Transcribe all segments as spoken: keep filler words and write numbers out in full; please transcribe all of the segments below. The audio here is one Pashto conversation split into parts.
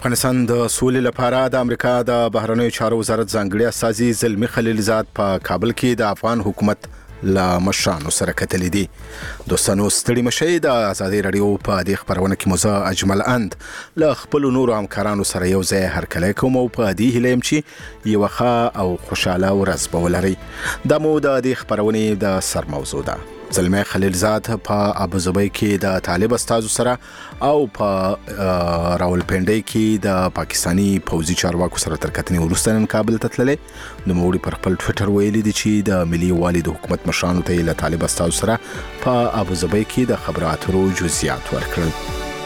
افغانستان د سولې لپاره د امریکا د بهرنیو چارو وزارت ځانګړي استازي زلمی خلیلزاد په کابل کې د افغان حکومت له مشرانو سره کتلې دي. دوستانو ستړي مشئ. د ازادي رادیو په دې خبرونه کې موزه اجمل اند له خپل نورو همکارانو سره یو ځای هرکلی کوم او په دې هیله یم چې یوه ښه او خوشاله ورځ به ولرئ. دا مو د دې خبرونې د سر موضوع ده. زلمی خلیلزاد په ابوظبي کې د طالب استازو سره او په راولپنډي کې د پاکستانی پوځي چارواکو سره تر کتنې وروسته نن کابل ته تللی. نوموړي پر خپل ټویټر ویلي دي چې د ملي والي د حکومت مشرانو ته له طالب استازو سره په ابوظبي کې د خبرو اترو جزئیات ورکړل.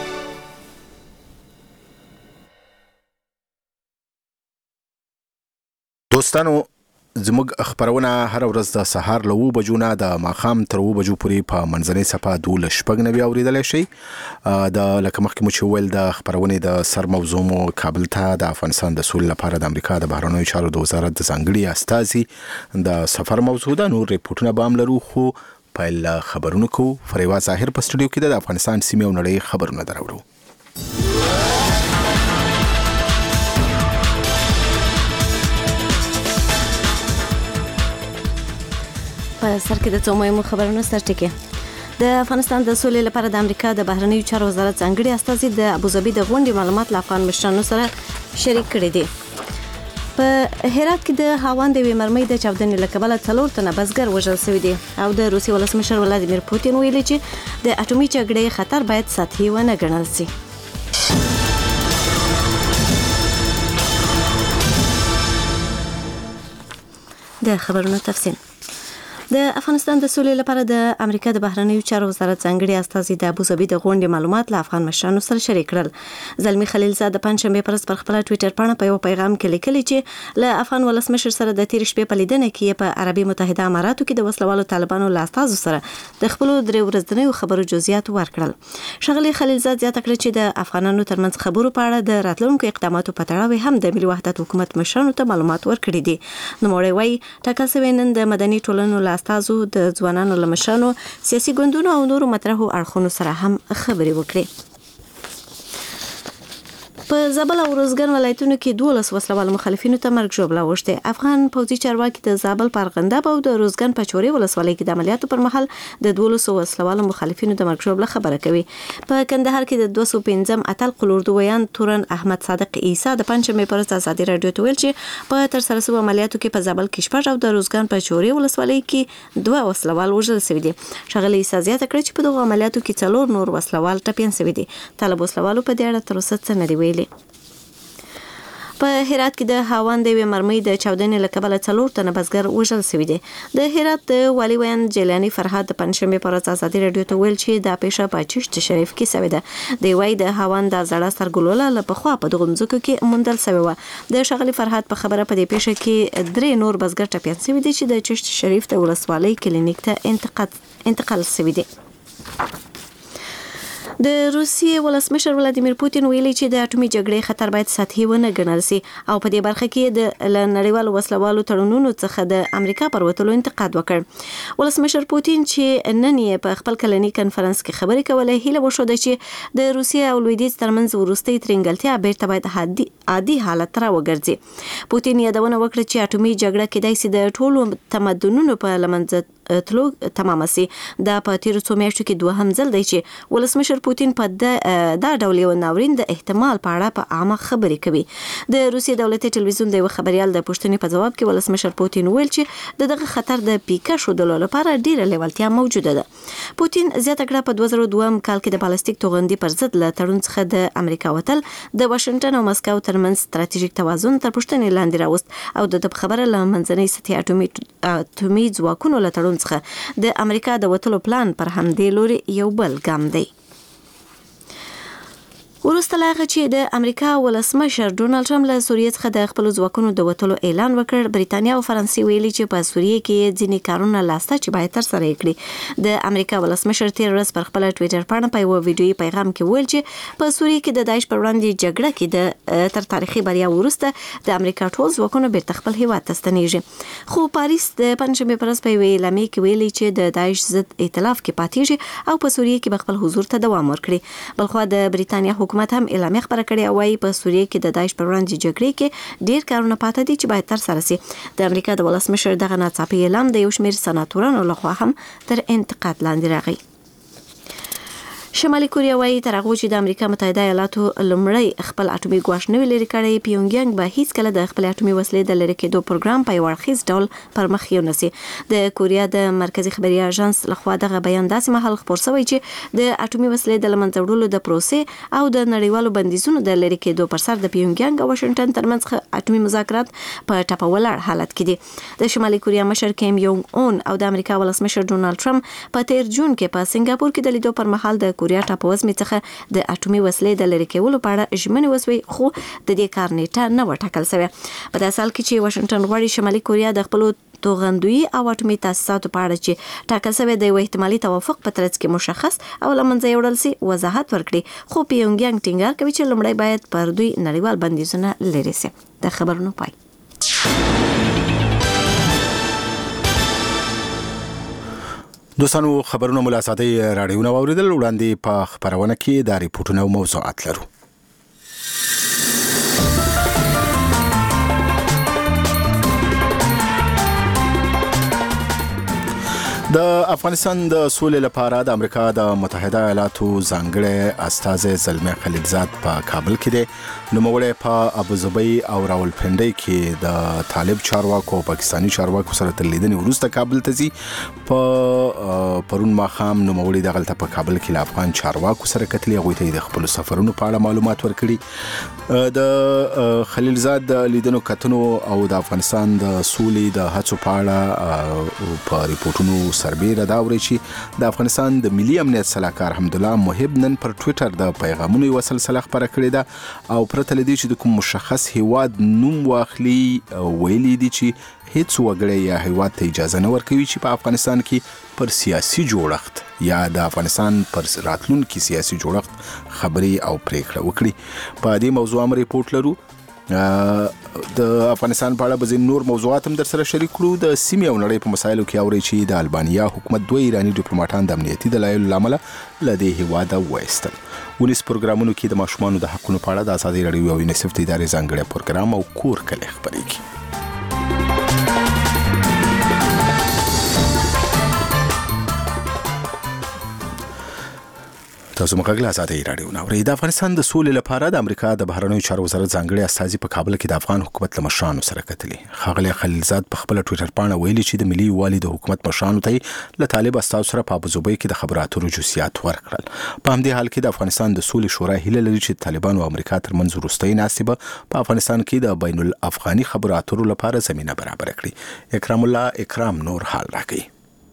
دوستانو زموږ خبرونه هر ورځ د سهار له اوو بجو نه د ماښام تر اوو بجو پورې په منځنۍ صفحه دولس شپږ نوي اورېدلی شئ. د لکه مخکې مو چې ویل د خبرونې د سر موضوع مو کابل ته د افغانستان د سولې لپاره د امریکا د بهرنیو چارو د وزارت د ځانګړي استازي د سفر موضوع ده. نور ریپورټونه به هم لرو خو پیل خبرونه کوو. فریوا ظاهر په سټوډیو کې د افغانستان سیمې او نړۍ خبرونه دراوړو. په سر کې د څو مهمو خبرونو سرټکی. د افغانستان د سولې لپاره د امریکا د بهرنیو چارو وزارت ځانګړي استازي د ابوظبي د غونډې معلومات له افغان مشرانو سره شریک کړي دي. په هرات کې د هاوان د یوې مرمۍ د چاودنې له کبله څلور تنه بزګر وژل شوي دي او د روسیې ولسمشر ولادیمیر پوتین ویلي چې د اټومي جګړې خطر باید سطحي ونه ګڼل سي. د خبرونو تفصیل. د افغانستان د سولې لپاره د امریکا د بهرنیو چارو وزارت ځانګړي استازي د ابوظبي د غونډې معلومات له افغان مشرانو سره شریک کړل. زلمی خلیلزاد د پنځشنبې پر ورځ پر خپل ټویټر باندې په یو پیغام کې لیکلي چې له افغان ولسمشر سره د تیر شپې په لیدنه کې په عربي متحده اماراتو کې د وسلوالو طالبانو له استازو سره د خپل درې ورځنیو خبرو جزئیات ورکړل. ښاغلي خلیلزاد زیاته کړه چې د افغانانو ترمنځ خبرو په اړه د راتلونکو اقداماتو په تړاو هم د ملي وحدت حکومت مشرانو ته معلومات ورکړي دي. نوموړی وایي ټاکل شوی نن د مدني ټولنو له استازو د ځوانانو له مشرانو سیاسي ګوندونو او نورو مطرحو اړخونو سره هم خبرې وکړي. په زابل او روزګان ولایتونو کې دولس وسلوالو مخالفینو ته مرګ ژوبله اوښتې. افغان پوځي چارواکي د زابل په ارغنداب او د روزګان په چورې ولسوالۍ کې د عملیاتو پر مهال د دولسو وسلوالو مخالفینو د مرګ ژوبله خبره کوي. په کندهار کې د دوه سوه پنځم اتل قلوردو ویان تورن احمد صادق عیسی د پنځمې پر ورځ ازادي رادیو ته ویل چې په ترسره شویو عملیاتو کې په زابل کې شپږ او د روزګان په چورې ولسوالۍ کې دوه وسلوال وژل شوي دي. ښاغلي عیسی زیاته کړه چې په دغو عملیاتو کې څلور نور وسلوال ټپیان شوي دي. طالب وسلوالو په دې اړه تر اوسه څه نه دي ویلي. په هرات کې د هاوان د یوې مرمۍ د چاودنې له کبله څلور تنه بزګر وژل شوي دي. د هرات د والي ویان جیلاني فرهاد د پنځشنبې پر ورځ ازادي رادیو ته ویل چې دا پیښه په چشت شریف کې شوې ده. دی وایي د هاوان د زړه سرګلوله له پخوا په دغو ځمکو کې موندل شوې وه. د ښاغلي فرهاد په خبره په دې پیښه کې درې نور بزګر ټپیان شوي دي چې د چشت شریف د ولسوالۍ کلینیک ته انتقال شوي دي. د روسیې ولسمشر ولادیمیر پوتین ویلي چې د اټومي جګړې خطر باید سطحي ونه ګڼل سي او په دې برخه کې د نړیوالو وسلوالو تړونونو څخه د امریکا پر وتلو انتقاد وکړ. ولسمشر پوتین چې نن یې په خپل کلني کنفرانس کې خبرې کولې هیله وښوده چې د روسیې او لویدیځ ترمنځ وروستۍ ترنګلتیا بیرته باید عادي حالت ته راوګرځي. پوتین یادونه وکړه چې اټومي جګړه کېدای سي د ټولو تمدنونو په له منځه تلو تمامه سي. دا په تیرو څو میاشتو کې دوهم ځل دی چې ولسمشر پوتین په دا ډول یو ناورین د احتمال په اړه په عامه خبرې کوي. د روسیې دولتي ټلویزیون د یو خبريال د پوښتنې په جواب کې ولسمشر پوتین ویل چې د دغه خطر د پیکه شودلو لپاره ډیره لیوالتیا موجوده ده. پوتین زیاته کړه په دوه زره دوه کال کې د بالستیک توغندي پر ضد له تړون څخه د امریکا وتل د واشنگټن او مسکو ترمنځ ستراتیژیک توازن تر پوښتنې لاندې راوست او د خبره له منځنۍ سطحي اټومي اټومي ځواکونو له تړون څخه د امریکا د وتلو پلان پر همدې لوري یو بل ګام دی. وروسته له هغه چې د امریکا ولسمشر ډونالډ ټرمپ له سوریې څخه د خپلو ځواکونو د وتلو اعلان وکړ، بریتانیا او فرانسې ویلي چې په سوریې کې ځینې کارونه لاسته چې باید ترسره یې کړي. د امریکا ولسمشر تېره ورځ پر خپله ټویټر پاڼه په یوه ویډیویي پیغام کې ویل چې په سوریې کې د داعش پر وړاندې جګړه کې د تر تاریخي بریا وروسته د امریکا ټول ځواکونه بیرته خپل هیواد ته ستنیږي. خو پاریس د پنجشنبې پر ورځ په یوې اعلامیې کې ویلي چې د داعش ضد ائتلاف کې پاتېږي او په سوریې کې به خپل حضور ته دوام ورکړي. بلخوا د بریتانیا حکومت هم اعلامیه خبره کړې او وايي په سوریه کې د داعش پر وړاندې جګړې کې ډیر کارونه پاتې دي چې باید تر سره شي. د امریکا د ولسمشر دغه ناڅاپي اعلان د یو شمېر سناتورانو لخوا هم تر انتقاد لاندې راغی. شمالي کوریا وايي تر هغه چې د امریکا متحده ایالاتو لومړی خپل اټومي ګواښ نوی لري کړی، پیونګیانګ به هیڅ کله د خپل اټومي وسلې د لرې کېدو پروګرام په یو اړخیز ډول پر مخ یونسي. د کوریا د مرکزی خبري اژانس لخوا دغه بیان داسې مهال خپور شوی چې د اټومي وسلې د لمنځه وړلو د پروسې او د نړیوالو بندیزونو د لرې کېدو پر سر د پیونګیانګ او واشنگټن ترمنځ اټومي مذاکرات په ټاپه ولاړ حالت کې دي. د شمالي کوریا مشر کیم یونګ اون او د امریکا ولسمشر ډونالد ټرمپ په تیر جون کې په سنگاپور کې د لیدو پر مهال د کوریا ټاپوزمې څخه د اټومي وسلې د لرې کولو په اړه ژمنې وسوي، خو د دې کار نیټه نه و ټاکل شوې. په داسې حال کې چې واشنګټن غواړي شمالي کوریا د خپلو توغندوی او اټومي تاسیساتو په اړه چې ټاکل شوی د یو احتمالي توافق په ترڅ کې مشخص او له منځه یوړل شي وضاحت ورکړي، خو پیونګیانګ ټینګار کوي چې لومړی باید پر دوی نړیوال بندیزونه لرې شي. د خبرونو پای. دوستانو خبرونه مو له ساده راډیو نه واوریدل. وړاندې په خبرونه کې د ریپورتونو او موضوعات لرو. د افغانستان د سولې لپاره د امریکا د متحده ایالاتو ځانګړي استازی زلمی خلیلزاد په کابل کې دی. نوموړی په ابوظبي او راولپنډي کې د طالب چارواکو او پاکستاني چارواکو سره تر لیدنې وروسته کابل ته ځي. په پرون ماښام نوموړی دغلته په کابل کې له افغان چارواکو سره کتلې، هغوی ته د خپل سفرونو په اړه معلومات ورکړي. د خلیلزاد د لیدنو کتنو او د افغانستان د سولې د هڅو په اړه په ریپورتونو سربیره دا وري چې د افغانستان د ملي امنیت صلاحکار حمدالله محب نن پر ټوئیټر د پیغامونو یو سلسله خبره کړې ده او پرته لدی چې د کوم مشخص هیواد نوم واخلي، ویلي دي چې هیڅ وګړی یا هیواد ته اجازه نه ورکوي چې په افغانستان کې پر سیاسي جوړښت یا د افغانستان پر راتلونکي سیاسي جوړښت خبري او پریکړه وکړي. په دې موضوع هم ریپورت لرو. د افغانستان په اړه به نور موضوعات هم در سره شریک کړو. د سیمې او نړۍ په مسایلو کې اوري چې د البانیا حکومت دوه ایرانی ډیپلوماټان د امنیتي دلایلو له امله له دې هیواده وایستل. ونیس پروګرامونو کې د ماشومانو د حقونو په اړه د ازادي راډیو او یونیسف د ادارې ځانګړی پروګرام او کور کلی خبرېږي. تاسو مخکې ازادي راډیو نو د افغانستان د سولې لپاره د امریکا د بهرنیو چارو وزارت ځانګړي استازي په کابل کې د افغان حکومت له مشرانو سره کتلې. ښاغلی خلیلزاد په خپل ټوئیټر باندې ویلي چې د ملي یووالي د حکومت مشرانو ته له طالب استازو سره په ابوظبي کې د خبرو اترو جزئیات ورکړل. په همدې حال کې د افغانستان د سولې شورا هیله لري چې طالبان او امریکا ترمنځ وروستۍ ناستې به په افغانستان کې د بین الافغاني خبرو اترو لپاره زمينه برابر کړي. اکرام الله اکرام نور حال راکړي.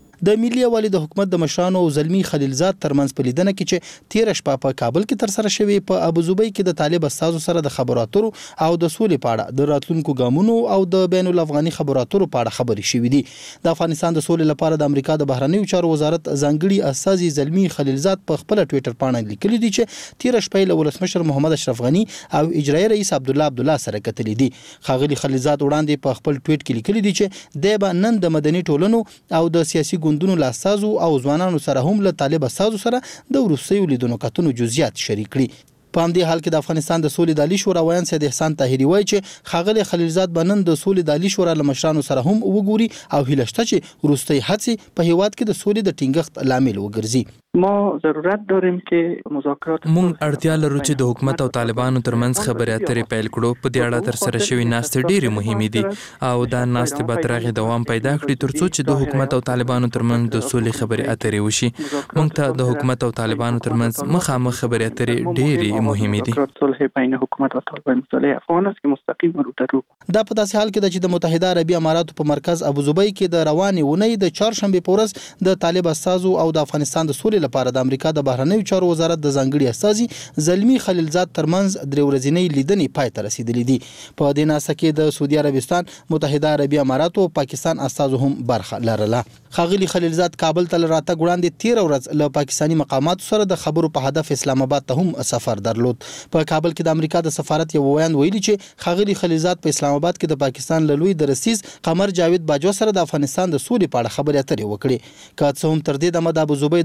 د ملي یووالي د حکومت د مشرانو او زلمی خلیلزاد ترمنځ په لیدنه کې چې تیر شپه په کابل کې تر سره شوی په ابوظبي کې د طالب استازو سره د خبرو اترو او د سولې په اړه د راتلونکو ګامونو او د بین الافغاني خبرو اترو په اړه خبرې شوې دي. د افغانستان د سولې لپاره د امریکا د بهرنیو چارو وزارت ځانګړي استازي زلمی خلیلزاد په خپل ټوئیټر باندې لیکلي دي چې تیر شپه له ولسمشر محمد اشرف غنی او اجرایي رئیس عبد الله عبد الله سره کتلې دي. ښاغلي خلیلزاد وړاندې په خپل ټوئیټ کې لیکلي دي چې د به نن د مدني ټولنو او د سیاسي ګوندونو لاسازو او ځوانانو سره هم له طالب استازو سره د وروستیو لیدنو کتنو جزئیات شریک کړي. په همدې حال کې د افغانستان د سولې د عالی شورا ویان سید احسان طاهری وایي چې ښاغلی خلیلزاد به نن د سولې د عالی شورا له مشرانو سره هم وګوري او هیله شته چې وروستۍ هڅې په هیواد کې د سولې د ټینګښت لامل وګرځي. ما ضرورت داریم که مذاکرات مونږ اړتیا لرو چې د حکومت او طالبانو ترمنځ خبرې اترې پیل کړو. په دې اړه تر سره شوي ناستې ډېرې مهمې دي او دا ناستې به تر هغې دوام پیدا کړي تر څو چې د حکومت او طالبانو ترمنځ د سولې خبرې اترې وشي. مونږ ته د حکومت او طالبانو ترمنځ مخامخ خبرې اترې ډېرې مهمې دي. صلح بین حکومت او طالبان صلح افغان است که مستقیم ورته رو. دا په داسې حال کې ده چې د متحده عربي اماراتو په مرکز ابوظبي کې د روانې اونۍ د چهارشنبې په ورځ د طالب استازو او د افغانستان د سولې لپاره د امریکا د بهرنیو چارو وزارت د ځانګړي استازي زلمی خلیلزاد ترمنځ درې ورځنۍ لیدنې پای ته رسیدلې دي. په دې ناسته کې د سعودي عربستان، متحده عربي اماراتو او پاکستان استازو هم برخه لرله. ښاغلي خلیلزاد کابل ته راتګ وړاندې تیر ورځ له پاکستاني مقاماتو سره د خبرو په هدف اسلام آباد ته هم سفر درلود. په کابل کې د امریکا د سفارت یو ویان ویلي چې ښاغلي خلیلزاد په اسلام آباد کې د پاکستان له لوی درسیز قمر جاوید باجوا سره د افغانستان د سولې په اړه خبرې اترې وکړې. که څه هم تر دې دمه د ابوظبي د ناستې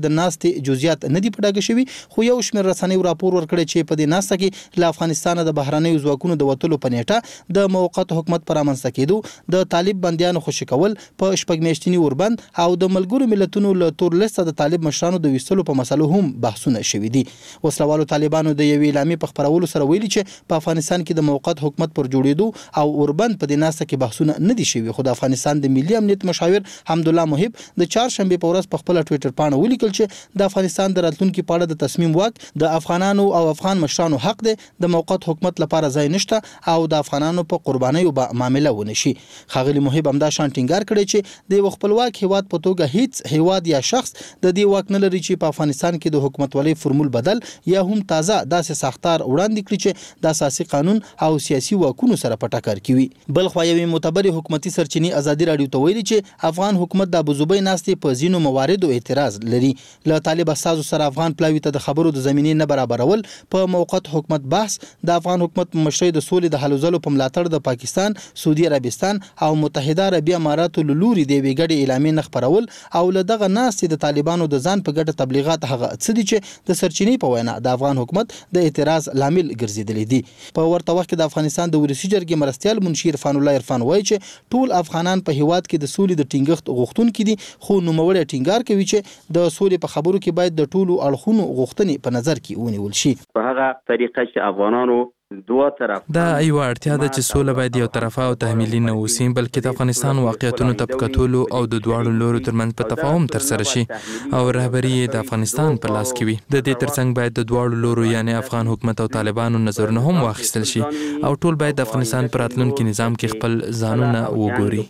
ناستې جزئیات نه دي په ډاګه شوي، خو یو شمېر رسنیو راپور ورکړی چې په دې ناسته کې له افغانستانه د بهرنیو ځواکونو د وتلو په نیټه د موقت حکومت پر رامنځته کېدو، د طالب بندیانو خوشي کول، په شپږ میاشتني اوربند او د ملګرو ملتونو له تور لیسته د طالب مشرانو د ویستلو په مسلو هم بحثونه شوي دي. وسلوالو طالبانو د یوې اعلامیې په خپرولو سره ویلي چې په افغانستان کې د موقت حکومت پر جوړېدو او اوربند په دې ناسته کې بحثونه نه دي شوي، خو د افغانستان د ملي امنیت مشاور حمدالله محب د چهارشنبې په ورځ په خپل ټویټر پاڼه ولیکل چې د افغانستان د راتلونکي په اړه د تصمیم واک د افغانانو او افغان مشرانو حق دی، د موقت حکومت لپاره ځای نشته او د افغانانو په قربانیو به معامله ونشي. ښاغلي محب همدا شان ټینګار کړی چې د یو خپلواک هیواد په توګه هیڅ هیواد یا شخص د دې واک نه لري چې په افغانستان کې د حکومتولۍ فرمول بدل یا هم تازه داسې ساختار وړاندې کړي چې د اساسي قانون او سیاسي واکونو سره په ټکر کې وي. بل خو یوې معتبرې حکومتي سرچینې ازادي راډیو ته ویلي چې افغان حکومت د ابوظبي ناستې په ځینو مواردو اعتراض لري. له طالب استازو سره افغان پلاوي ته د خبرو د زمینې نه برابرول، په موقت حکومت بحث، د افغان حکومت مشرۍ د سولې د هلو ځلو په ملاتړ د پاکستان، سعودي عربستان او متحده عربي اماراتو له لوري د یوې ګډې اعلامیې نه خپرول او له دغه ناستې د طالبانو د ځان په ګټه تبلیغات هغه څه دي چې د سرچینې په وینا د افغان حکومت د اعتراض لامل ګرځېدلې دي. په ورته وخت کې د افغانستان د ولسي جرګې مرستیال منشي عرفان الله عرفان وایي چې ټول افغانان په هیواد کې د سولې د ټینګښت غوښتونکي دي، خو نوموړی ټینګار کوي چې د سولې په خبرو کې باید د ټولو اړخونو غوښتنې په نظر کې ونیول شي. په هغه طریقه چې افغانانو دوه طرف دا یو اړتیا ده چې سوله باید یو طرفه او تحمیلي نه اوسي، بلکې د افغانستان واقعیتونو ته په کتلو او د دواړو لورو ترمنځ په تفاهم ترسره شي او رهبري یې د افغانستان په لاس کې وي. د دې ترڅنګ باید د دواړو لورو یعنی افغان حکومت او طالبانو نظرونه هم واخیستل شي او ټول باید د افغانستان په راتلونکي نظام کې خپل ځانونه وګوري.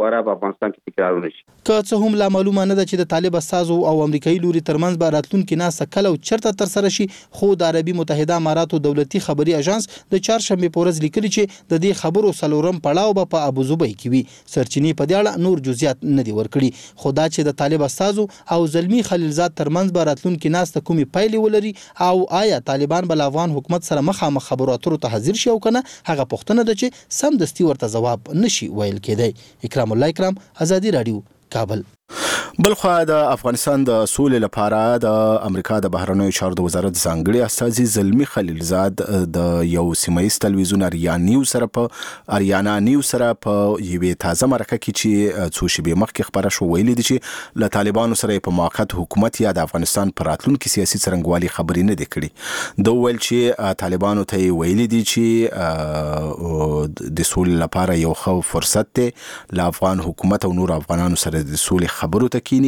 که څه هم لا معلومه نه ده چې د طالب استازو او امریکایي لوري ترمنځ به راتلونکي ناسته کله او چرته ترسره شي، خو د عربي متحده اماراتو دولتي خبري اژانس د چهارشنبې په ورځ لیکلي چې د دې خبرو څلورم پړاو به په ابوظبي کې وي. سرچینې په دې اړه نور جزئیات نه دي ورکړي، خو دا چې د طالب استازو او زلمی خلیلزاد ترمنځ به راتلونکي ناسته کومې پایلې ولري او آیا طالبان به له افغان حکومت سره مخامخ خبرو اترو ته حاضر شي او کنه، هغه پوښتنه ده چې سمدستي ورته ځواب نشي ویل کېدی. اکرام الله اکرام، آزادي راډیو، کابل. بلخوا د افغانستان د سولې لپاره د امریکا د بهرنیو چارو د وزارت ځانګړي استازي زلمی خلیلزاد د یو سیمایي تلویزیون اریانا نیوز سره په اریانا نیوز سره په یوې تازه مرکه کې چې څو شپې مخکې خبره شو ویلي دي چې له طالبانو سره په موقت حکومت یا د افغانستان پر راتلونکي سیاسي څرنګوالي خبرې نه دي کړي. دوی ویل چې طالبانو ته ویلي دي چې د سولې لپاره یو ښه فرصت دی له افغان حکومت او نور افغانانو سره د سولې خبرو ته کینی.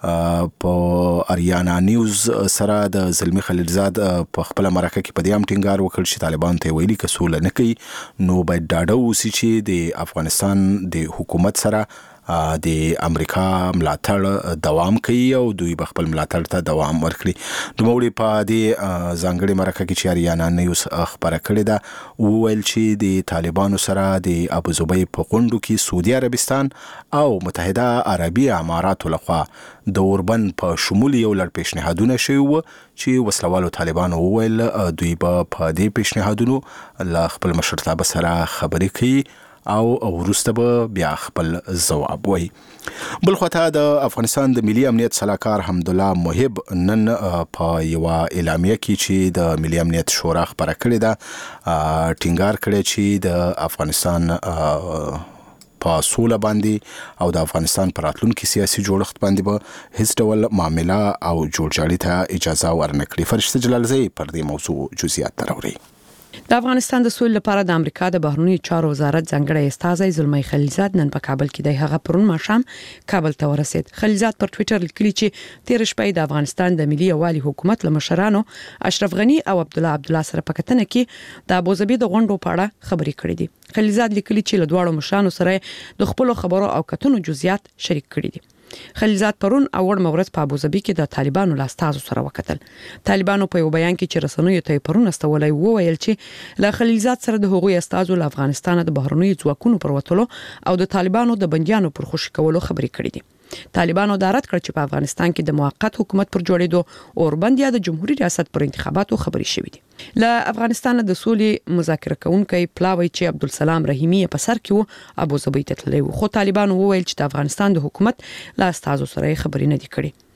په اریانا نیوز سره د زلمی خلیلزاد په خپل مرکه کې په دې هم ټینګار وکړ چې طالبان ته ویلي که سوله نه کوي نو باید ډاډه اوسي چې د افغانستان د حکومت سره د امریکا ملاتړ دوام کوي او دوی به خپل ملاتړ ته دوام ورکړي. نوموړي په دې ځانګړي مرکه کې چې اریانا نیوز خبره کړې ده وویل چې د طالبانو سره د ابوظبي په غونډو کې سعودي عربستان او متحده عربي اماراتو لخوا د اوربند په شمول یو لړ پیشنهادونه شوي وو چې وسلوالو طالبانو وویل دوی به په دې پیشنهادونو له خپل مشرتابه سره خبرې کوي او وروسته به بیا خپل ځواب وایي. بل خواته د افغانستان د ملي امنیت صلاحکار حمدالله محب نن په یوه اعلامیه کې چې د ملي امنیت شورا خبره کړې ده ټینګار کړی چې د افغانستان په سوله باندې او د افغانستان پر راتلونکي سیاسي جوړښت باندې به هیڅ ډول معامله او جوړجاړي ته اجازه ورنکړي. فرشته جلالزی پر دې موضوع جزئیات راوړي. د افغانستان د سولې لپاره د امریکا د بهرنیو چارو وزارت ځانګړی استازی زلمی خلیلزاد نن په کابل کې د هغه پرون ماښام کابل ته ورسید. خلیلزاد پر ټوئیټر لیکلي چې تیر شپه د افغانستان د ملي یووالي حکومت له مشرانو اشرف غنی او عبد الله عبد الله سره په کتنه کې د ابوظبي د غونډو په اړه خبرې کړې دي. خلیلزاد لیکلي چې له دواړو مشرانو سره د خپل خبرو او کتنو جزئیات شریک کړي دي. خلیلزاد پرون اوړ مورز په ابوظبي کې د طالبانو لاستازو سره وکتل. طالبانو په یو بیان کې چې رسنیو ته پرون استولای وویل چې له خلیلزاد سره د هغوی استازو له افغانستان د بهرنیو ځواکونو پر وتلو او د طالبانو د بنديانو پر خوشي کولو خبرې کړې دي. طالبانو دا رد کړ چې په افغانستان کې د موقت حکومت پر جوړېدو او اوربند یا د جمهوریت ریاست پر انتخاباتو خبرې شوې دي. له افغانستان د سولې مذاکره کوونکی پلاوی چې عبدالسلام رحیمی په سر کې وو ابوظبي ته تللی و، خو طالبانو وویل چې د افغانستان د حکومت له استازو سره خبرې نه دي کړې.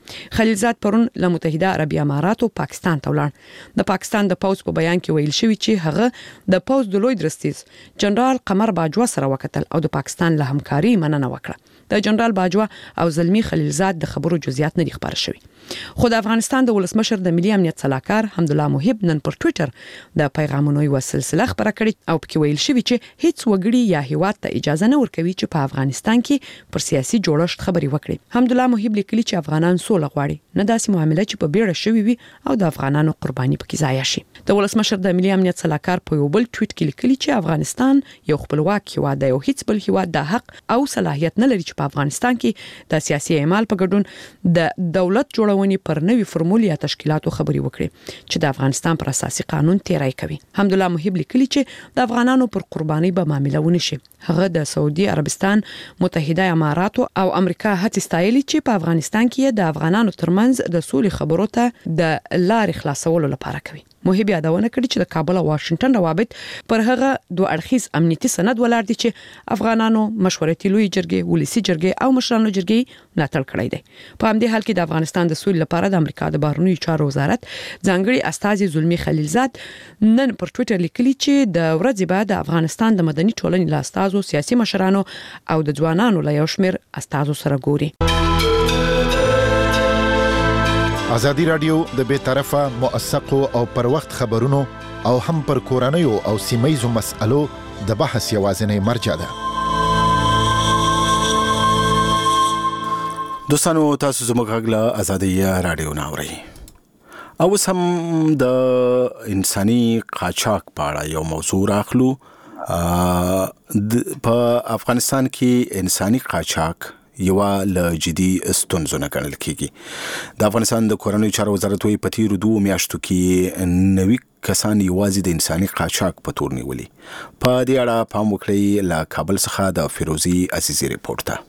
خلیلزاد پرون له متحده عربی اماراتو پاکستان ته ولاړ. د پاکستان د پوز په بیان کې ویل شوی چې هغه د پوز د لوی درستیز جنرال قمر باجوا سره وکتل او د پاکستان له همکاري مننه وکړه. د جنرال باجوا او زلمی خلیلزاد د خبرو جزئیات نه دي خبر شوی. خو د افغانستان د ولسمشر د ملي امنیت صلاحکار حمدالله محب نن پر ټوئیټر د پیغامونو یو سلسله خبره کړې او پکې ویل شوی چې هیڅ وګړي یا هیواد ته اجازه نه ورکوي چې په افغانستان کې پر سیاسي جوړښت خبري وکړي. حمدالله محب لیکلي چې افغانان سوله غواړي، نه داسې معاملې چې په بیړه شوی وي او د افغانانو قرباني پکې ضایع شي. د ولسمشر د ملي امنیت صلاحکار په یو بل ټویټ کې لیکلي چې افغانستان یو خپلواک هیواد دی او هیڅ بل هیواد د حق او صلاحیت نه لري چې په افغانستان کې د سیاسي اعمال په ګډون د دولت جوړونې پر نوي فرمول یا تشکیلاتو خبري وکړي چې د افغانستان پر اساسي قانون تیرای کوي. حمدالله محب لیکلي چې د افغانانو پر قرباني به معاملې ونشي. هغه د سعودي عربستان، متحده اماراتو او امریکا هڅې ستایلي چې په افغانستان کې د افغانانو ترمنځ د سولې خبرو ته د لارې خلاصولو لپاره کوي. محب یادونه کړې چې د کابل او واشنگټن روابط پر هغه دوه اړخیز امنیتي سند ولاړ دي چې افغانانو مشورتي لوی جرګې، ولسی جرګې او مشرانو جرګې ملاتړ کړی دی. په همدې حال کې د افغانستان د سولې لپاره د امریکا د بهرنیو چارو وزارت ځانګړي استازي زلمی خلیلزاد نن پر ټوئیټر لیکلي چې د ورځې بعد د افغانستان د مدني ټولنې له استازو، سیاسي مشرانو او د ځوانانو له یو شمېر استازو سره ګوري. ازادي رادیو د بې طرفه موثقو او پر وخت خبرونو او هم پر کورنیو او سیمایزو مسألو د بحث یوازینی مرجع ده. دوستانو تاسو زموږ غږ له ازادي رادیو نه اورئ. او سم د انساني قاچاق په اړه یو موضوع راخلو. په افغانستان کې انساني قاچاق یو له جدي ستونزو نه ګڼل کیږي. د افغانستان د کورنیو چارو وزارت وایي په تیرو دوه میاشتو کې نوي کسان یوازې د انساني قاچاق په تور نیولي. په دې اړه پام وکړئ. له کابل څخه د فیروزي عزیزي ریپورت ته.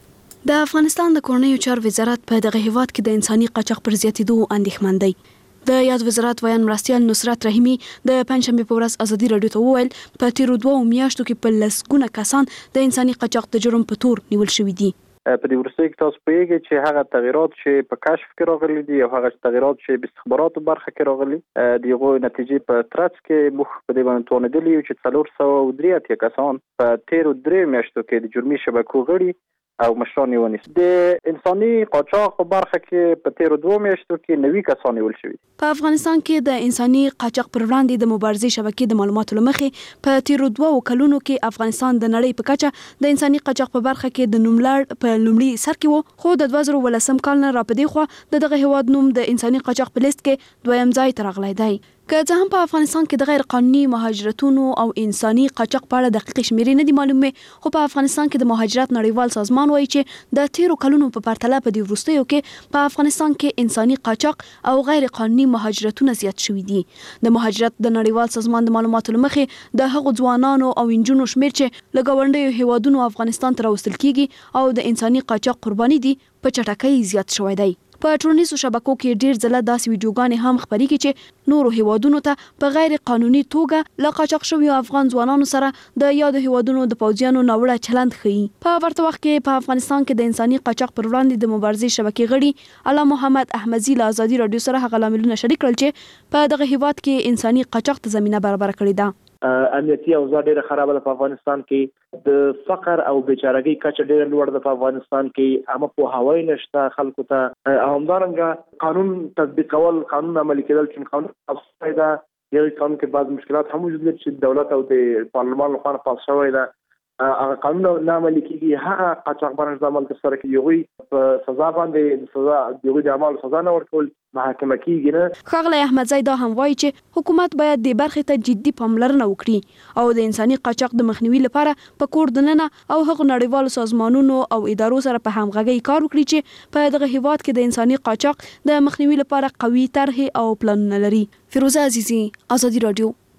د افغانستان د کورنیو چارو وزارت په دغه هیواد کې د انساني قاچاق پر زیاتېدو اندېښمن دی. د یاد وزارت ویان مرستیال نصرت رحیمی د پنځشنبه په ورځ ازادي رادیو ته وویل په تیرو دوه میاشتو کې په لسګونه کسان د انساني قاچاق د جرم په تور نیول شوي دي. په دې ورسته کې تاسو پوهیږئ چې هغه تغیرات چې په کشف کې راغلي دي او هغه تغیرات چې په استخباراتو برخه کې راغلي دي، هغه نتیجې په ترڅ کې مخ په دې باندې توانېدلي یو چې څلور سوه او درې اتیا کسان په تیرو درې میاشتو کې د جرمي شبکو غړي او مشران یې ونیسي. د انساني قاچاق په برخه کې په تیرو دوه میاشتو کې نوي کسان نیول شوي. په افغانستان کې د انساني قاچاق پر وړاندې د مبارزې شبکې د معلوماتو له مخې په تیرو دوه کلونو کې افغانستان د نړۍ په کچه د انساني قاچاق په برخه کې د نوملړ په لومړي سر کې و، خو د دوه زره ولسم کال نه را پدې خو د دغه هیواد نوم د انساني قاچاق په لیست کې دویم ځای ته راغلی دی. که څه هم په افغانستان کې د غیر قانوني مهاجرتونو او انساني قاچاق په اړه دقیق شمیرې نه دي معلومې، خو په افغانستان کې د مهاجرت نړیوال سازمان وایي چې د تیرو کلونو په پرتله په دې وروستیو کې په افغانستان کې انساني قاچاق او غیر قانوني مهاجرتونه زیات شوي دي. د مهاجرت د نړیوال سازمان د معلوماتو له مخې د هغو ځوانانو او نجونو شمیر چې له ګاونډیو هیوادونو افغانستان ته راوستل کیږي او د انساني قاچاق قرباني دي په چټکۍ زیات شوی دی. په ټولنیزو شبکو کې ډیر ځله داسې ویډیوګانې هم خپرېږي چې نورو هیوادونو ته په غیر قانوني توګه له قاچاق شویو افغان ځوانانو سره د یادو هیوادونو د پوځیانو ناوړه چلند ښیي. په ورته وخت کې په افغانستان کې د انساني قاچاق پر وړاندې د مبارزې شبکې غړي اعلی محمد احمدزي له ازادي رادیو سره هغه لاملونه شریک کړل چې په دغه هیواد کې انساني قاچاق ته زمینه برابر کړې ده. امنیتي اوضاع ډیره خرابه ده په افغانستان کې، د فقر او بیچارګۍ کچه ډیره لوړه ده په افغانستان کې، عامه پوهاوی نشته خلکو ته، او همدارنګه قانون تطبیق کول، قانون عملي کېدل چې قانون افسای ده، یو قانون کې بعض مشکلات هم وجود لري چې دولت او د پارلمان لخوا پاس شوی ده. هغه قانون نه عملي کېږي، هغه قاچاقبران د عمل ترسره کوي، هغوی په سزا باندې سزا د هغوی د اعمالو سزا نه ورکول محاکمه کېږي نه. ښاغلی احمدزی دا هم وایي چې حکومت باید دې برخې ته جدي پاملرنه وکړي او د انساني قاچاق د مخنیوي لپاره په کور دننه او هغو نړیوالو سازمانونو او ادارو سره په همغږۍ کار وکړي چې په دغه هیواد کې د انساني قاچاق د مخنیوي لپاره قوي طرحې او پلانونه لري. فیروزه عزیزي، ازادي رادیو،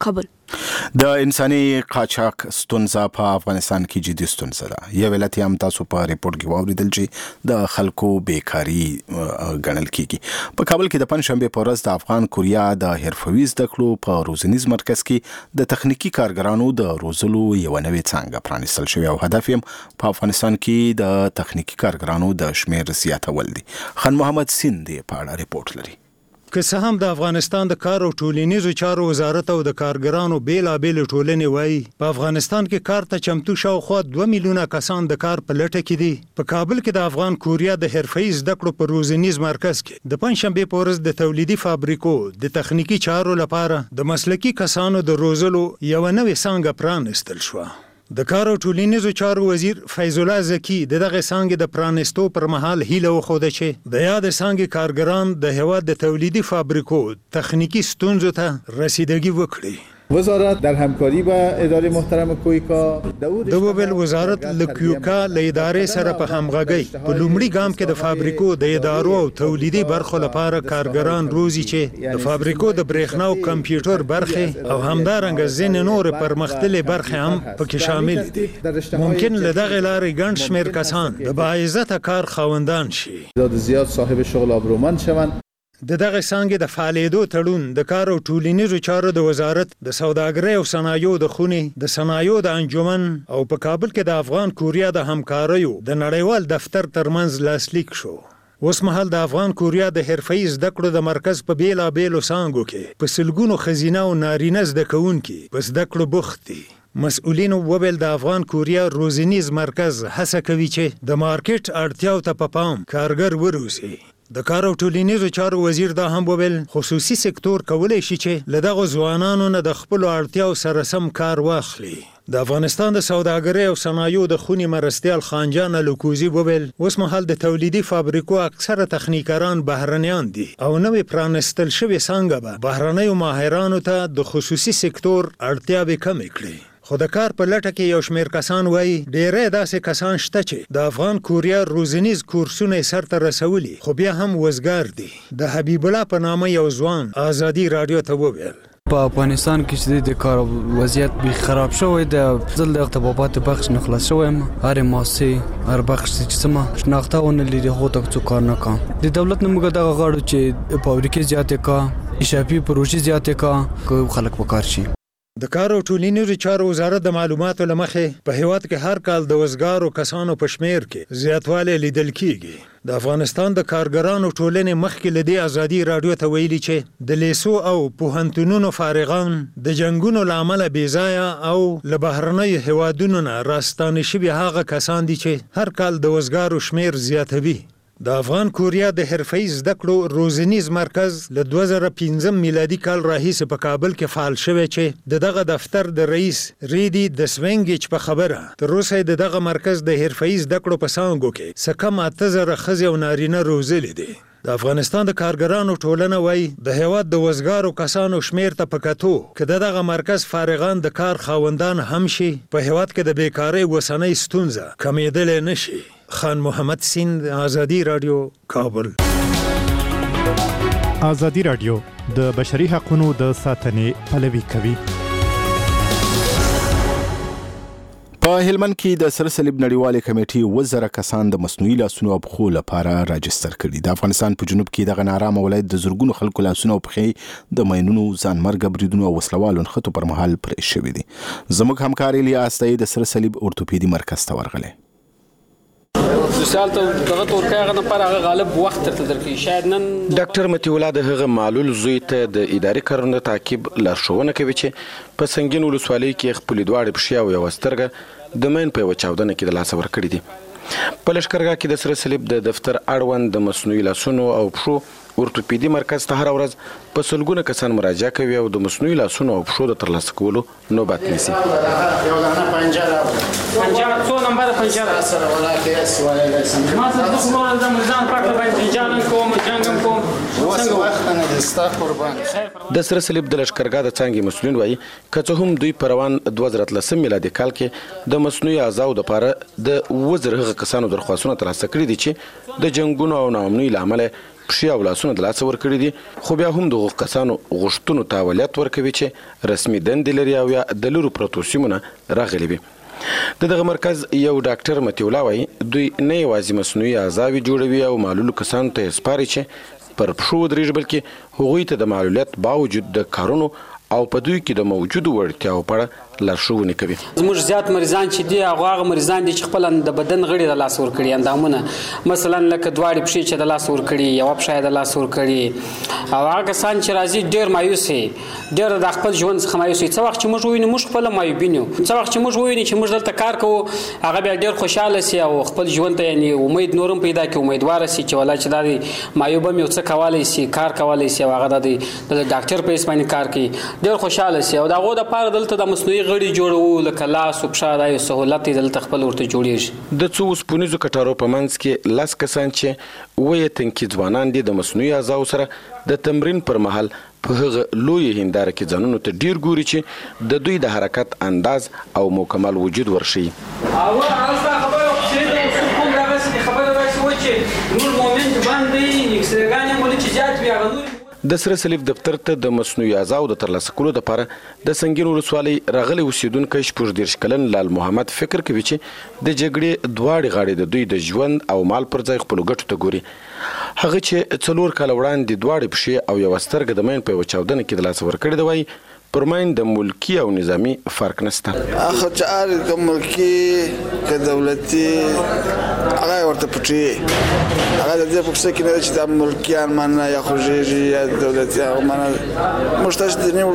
کابل. د انساني قاچاق ستونزه په افغانستان کې جدي ستونزه ده. یو ولایت هم تاسو په ریپورت کې واوریدل چې د خلکو بیکاری ګڼل کیږي. په کابل کې د پنځشنبه په ورځ د افغان کوریا د حرفوي زده کړو په روزنیز مرکز کې د تخنیکی کارګرانو د روزلو یو نوې څانګه پرانیستل شوې او هدف یې په افغانستان کې د تخنیکی کارګرانو د شمیر زیاتول دي. خان محمد سیند په اړه ریپورت لري. که څه هم د افغانستان د کار او ټولنیزو چارو وزارت او د کارګرانو بیلابېل ټولنې وایي په افغانستان کې کار ته چمتو شاوخوا دوه میلیونه کسان د کار په لټه کې دي. په کابل کې د افغان کوریا د حرفه‌ای زده کړو په روزنیز مرکز کې د پنځشنبه په ورځ د تولیدي فابریکو د تخنیکی چارو لپاره د مسلکي کسانو د روزلو یو نوې څانګه پرانیستل شوه. د کار او ټولنیزو چارو وزیر فیض الله زکی د دغه څانګې د پرانستو پر مهال هیله وخوده چې د یاد څانګې کارګران د هیواد د تولیدي فابریکو تخنیکی ستونزو ته رسیدګي وکړي. وزارت در همکاری با اداره محترم کویکا د وبل وزارت له کویکا له ادارې سره په همغږۍ په لومړي ګام کې د فابریکو د ادارو او تولیدي برخو لپاره کارګران روزي چې د فابریکو د برېښنا او کمپیوټر برخه او همدارنګه ځینې نور پرمختللي برخه هم پکې شامل دي. ممکن له دغه لارې ګڼ شمېر کسان د باعزته کار خاوندان شي. زیات صاحب شغل ابرومند شوند. د دغه څانګې د فعالیدو تړون د کار او ټولنیزو چارو د وزارت د سوداګرۍ او صنایعو د خونې د صنایعو د انجمن او په کابل کې د افغان کوریا د همکاریو د نړیوال دفتر ترمنځ لاسلیک شو. اوس مهال د افغان کوریا د حرفه‌ای زده کړو د مرکز په بیلابېلو څانګو کې په سلګونو ښځینه او نارینه زده کوونکي په زده کړو بوخت دي. مسؤلین وویل د افغان کوریا روزنیز مرکز هڅه کوي چې د مارکیټ اړتیاو ته په پام کارګر وروزي. د کار او ټولنیزو چارو وزیر دا هم وویل خصوصي سکتور کولای شي چې له دغه ځوانانو نه د خپل اړتیاو سره سم کار واخلي. د افغانستان د سوداګرۍ او صنایعو د خونې مرستیال خانجان الکوزي وویل اوس مهال د تولیدي فابریکو اکثره تخنیکران بهرنیان دي او نوې پرانستل شوې څانګه به بهرنیو ماهرانو ته د خصوصي سکتور اړتیاوې کمې کړي. خو د کار په لټه کې یو شمېر کسان وایي ډېری داسې کسان شته چې د افغان کوریا روزنیز کورسونه یې سرته رسولي خو بیا هم وزګار دي. د حبیب الله په نامه یو ځوان ازادي راډیو ته وویل په افغانستان کې چې د کار وضعیت به خراب شوی د ځل د ارتباطات بخش نه خلاص شوم. هر مؤسسه هر بخش چې سم شناختهونه لري خو ته څه کار نه کوم. د دولت نه موږ دغه غواړو چې فابریکې زیاتې کا اشافي پروژې زیاتې کا خلک وکړ شي. د کار او ټولنیزو چارو وزارت د معلوماتو لمخې په هیواد کې هر کال د وزګارو کسانو په شمیر کې زیاتوالی لیدل کیږي. د افغانستان د کارګرانو ټولنې مخکې له دې ازادي راډیو ته ویلي چې د لیسو او پوهنتونونو فارغان د جنگونو له امله بېځایه او له بهرنیو هیوادونو نه راستانه شوي هغه کسان دي چې هر کال د وزګارو شمیر زیاتوي. د افغان کوریا د حرفه‌ای زده کړو روزنیز مرکز له دوه زره پنځم میلادي کال راهیسې په کابل کې فعال شوی چې د دغه دفتر د رئیس ریدي د سوینګیچ په خبره تر اوسه د دغه مرکز د حرفه‌ای زده کړو په څانګو کې څه کم اته زره ښځې او نارینه روزلي دي. د افغانستان د کارګرانو ټولنه وایي د هیواد د وزګارو کسانو شمیر ته په کتو که د دغه مرکز فارغان د کار خاوندان هم شي په هیواد کې د بیکارۍ اوسنۍ ستونزه کمیدلی نشي. خان محمد سیند ازادي راډیو کابل. ازادي راډیو د بشري حقوقو د ساتنې پلوي کوي. په هلمند کې د سره صلیب نړیوالې کمیټې وزره کسان د مصنوعي لاسونو او پښو لپاره راجستر کړي. د افغانستان په جنوب کې دغه نارامه ولایت د زرګونو خلکو لاسونه او پښې د ماینونو ځانمرګه بریدونو او وسلوالو نښتو پر مهال پرې شوي دي. زموږ همکار الیاس دی د سره صلیب اورتوپیدي مرکز ته ورغلی. ډاکټر متي الله د هغه معلول زوی ته د اداري کارونو تعقیب لارښوونه کوي چې په سنگین ولسوالۍ کې خپل دواړه پښې او یو سترګه د مین په چاودنه کې د لاس ور کړی دي. په لشکرګاه کې د سره صلیب د دفتر اړوند د مصنوعي لاسونو او پښو اورتوپیدي مرکز ته هر ورځ په سلګونه کسان مراجعه کوي او د مصنوعي لاسونو او پښو د ترلاسه کولو نوبت نیسي. د سره صلیب د لشکرګاه د څانګې مسؤلین وایي که څه هم دوی په روان دوه زره اتلسم میلادي کال کې د مصنوعي اعضاو دپاره د اووه زره هغه کسانو درخواستونه ترلاسه کړي دي چې د جنګونو او ناامنۍ له امله پښې او لاسونه د لاسه ورکړي دي خو بیا هم دغه کسانو غوښتنو ته اولویت ورکوي چې رسمي دندې لري او یا د لرو پرتو سیمونه راغلي وي. د دغه مرکز یو ډاکټر متي الله وایي دوی نه یوازې مصنوعي اعضاوې جوړوي او معلولو کسانو ته یې سپاري چې پر پښو ودرېږي بلکې هغوی ته د معلولیت باوجود د کارونو او په دوی کې د موجودو وړتیاو په اړه لارښوونې کوي. زموږ زیات مریضان چې دي هغه هغه مریضان دي چې خپل د بدن غړي د لاس ورکړي اندامونه مثلا لکه دواړې پښې چې د لاس ورکړي یو پښه د لاس ورکړي او هغه کسان چې راځي ډېر مایوس دي ډېر د خپل ژوند څخه مایوس دي. څه وخت چې موږ ووینو موږ خپل مایوبین یو څه وخت چې موږ ووینو چې موږ دلته کار کوو هغه بیا ډېر خوشاله سي او خپل ژوند ته یعنی امید نورم پیدا کوي امیدوار سي چې ولا چې دا مایوب مې څه کولای سي کار کولای سي او هغه د ډاکټر په اسماني کار کوي ډېر خوشاله سي او دا غو د پاره دلته د مصنوعي غړي جوړو لکه لاس او پښه دا یو سہولت دی دلته خپل ورته جوړیږي. د څو سپونیزو کټارو په منځ کې لاس کسان چې وې تنکي ځوانان دي د مصنوعي اعضاو سره د تمرین پر مهال په هغه لوی هنداره کې ځانونو ته ډیر ګوري چې د دوی د حرکت انداز او مکمل وجود ورشي. او هغه خبره چې د کوم راغسي خبره راځي چې نور مومنت باندې اکسرګانې مولي چې جات بیا غنور د سره صلیب دفتر ته د مصنوعي اعضاو د ترلاسه کولو لپاره د سنگین ولسوالۍ راغلي اوسیدونکو شپږ دېرش کلن لال محمد فکر کوي چې د جګړې دواړې غاړې د دوی د ژوند او مال پر ځای خپلو ګټو ته ګوري. هغه چې څلور کاله وړاندې دواړې پښې او یوه سترګه د مین په یوه چاودنه کې د لاسه ورکړې ده وایي پر مین د ملکی او نظامی فرق نشته. اخو چار کوم ملکی که دولتي هغه ورته پټي هغه د دې پکې کې نه چې د ملکیان معنا یا خوږي یا دولتي هغه معنا مشتاش د نه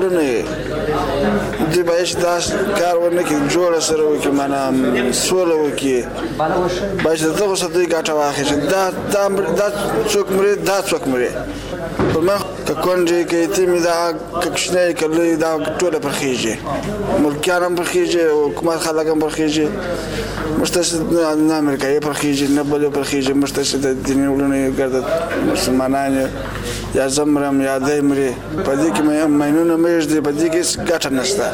ورنه دی باید دا کار ورنه کې جوړ سره وکي معنا سوله وکي باید دغه څه دوی ګټه واخلي دا دا څوک مري دا څوک مري په ما کونډې کې ته می دا کښنه کله دا ټوله پرخیږي ملکیان هم پرخیږي حکومت خلک هم پرخیږي مشتاش نه امریکایي پرخیږي نه بل پرخیږي مشتاش د دیني ولونه ګرځي مسلمانان یا زمرم یا دایمري په دې کې مې مینونه مېږ دي په دې کې ګټه نشته.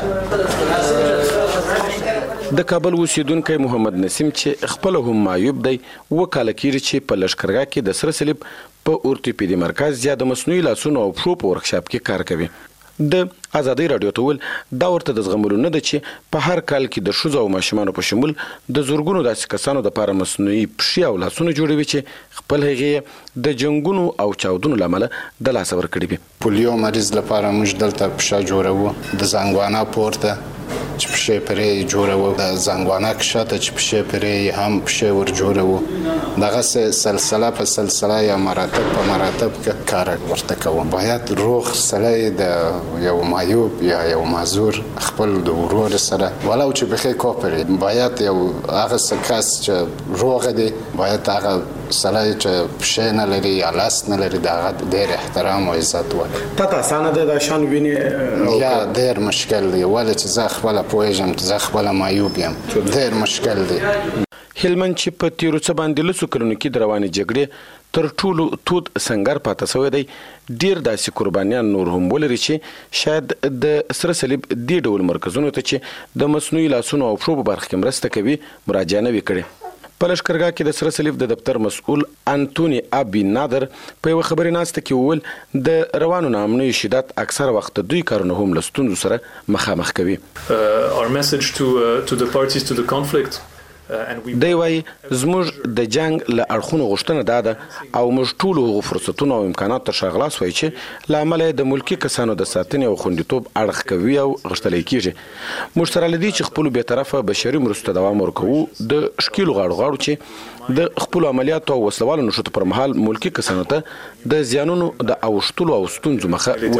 د کابل اوسیدونکی محمد نسیم چې خپل هم معیوب دی وکاله کیږي چې په لشکرګاه کې د سره صلیب په اورتوپیدي مرکز یا د مصنوعي لاسونو او پښو په ورکشاپ کې کار کوي. د ازادي رادیو ته ول دا ورته د زغملو نه ده چې په هر کال کې د ښځو او ماشومانو په شمول د زورګونو داسې کسانو دپاره مصنوعي پښې او لاسونه جوړوي چې خپل هغې د جنګونو او چاودنو له امله د لاسه ورکړي وي. پولیو مریض لپاره موږ دلته پښه جوړوو د زنګوانا پورته چې پښې پرې جوړوو د زنګوانا کښته چې پښې پرې هم پښې ور جوړوو دغه سلسله په سلسله یا مراتب په مراتب کې کار ورته کوو. باید روغ سړی د یو معیوب یا یو معذور خپل د ورور سره ولو چې بخې کوپري باید یو هغه کس چې روغ دی باید هغه سړی چې پښې نه لري یا لاس نه لري د هغه ډېر احترام او عزت وکړي. تا ته اسانه ده دا شان وینې یا ډېر مشکل دی ولې چې زه خپله پوهېږم چې زه خپله معیوب یم ډېر مشکل دی. هلمند چې په تیرو څه باندې لسو کلونو کې د روانې جګړې تر ټولو تود سنگر پاته شوی دی ډیر داسې قربانیان نور هم ولري چې شاید د سره صلیب دې ډول مرکزونو ته چې د مصنوعي لاسونو او پښو په برخه کې مرسته کوي مراجعه نه وي کړې. په لشکرګاه کې د سره صلیب د دفتر مسؤل انټونی ابي نادر په یو خبري ناسته کې وویل د روانو نامنوي شدت اکثر وخت دوی کارونه هم له ستونزو سره مخامخ کوي. Our message to uh, to the parties to the conflict دی وایي زموږ د جنگ له اړخونو غوښتنه دا ده او موږ ټولو هغو فرصتونو او امکاناتو ته ښه خلاص وایي چې له امله یې د ملکي کسانو د ساتنې او خوندیتوب اړخ کوي او غښتلی کیږي. موږ سره له دې چې خپلو بېطرفه بشري مرستو ته دوام ورکوو د ښکیلو غاړو غاړو چې د خپلو عملیاتو او وسلوالو نښتو پر مهال ملکي کسانو ته د زیانونو د اوښتلو او ستونزو مخه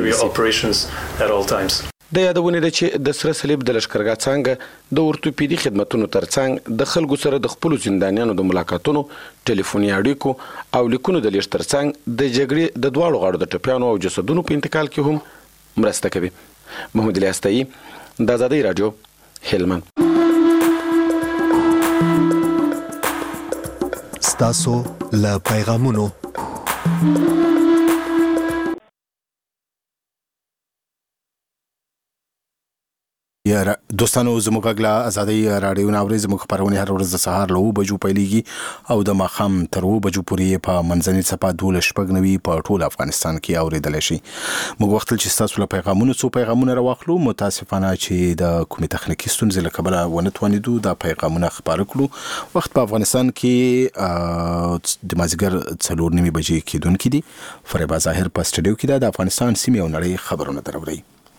ونیسي. د یادونه ده چې د سره صلیب د لشکرګاه څانګه د اورتوپیدي خدماتونو ترڅنګ د خلکو سره د خپلو زندانیانو د ملاقاتونو ټلیفوني اړیکو او لیکونو د لیږد ترڅنګ د جګړې د دواړو غاړو د ټپیانو او جسدونو په انتقال کې هم مرسته کوي. محمد علي استایي د ازادي رادیو هلمند. ستاسو له پیغامونو یا دوستانو زموږ غلا ازادي رادیو ناوري زموږ خبرونه هر ورځ د سهار له بجو پیلېږي او د ماخام تر و بجو پورې په منځني صفه دوله شپږنوي په ټول افغانستان کې اوریدل شي. موږ وخت چې تاسو له پیغامونو څو پیغامونه راوخلو متاسفانه چې د کومې تخنیکی ستونزې له کبله ونه توانیدو دا پیغامونه خبر کړو. وخت په افغانستان کې د مازیګر څلور نیمې بجې کېدونکې دي. فریبا ظاهر په سټډیو کې د افغانستان سیمې او نړۍ خبرونه دروړي.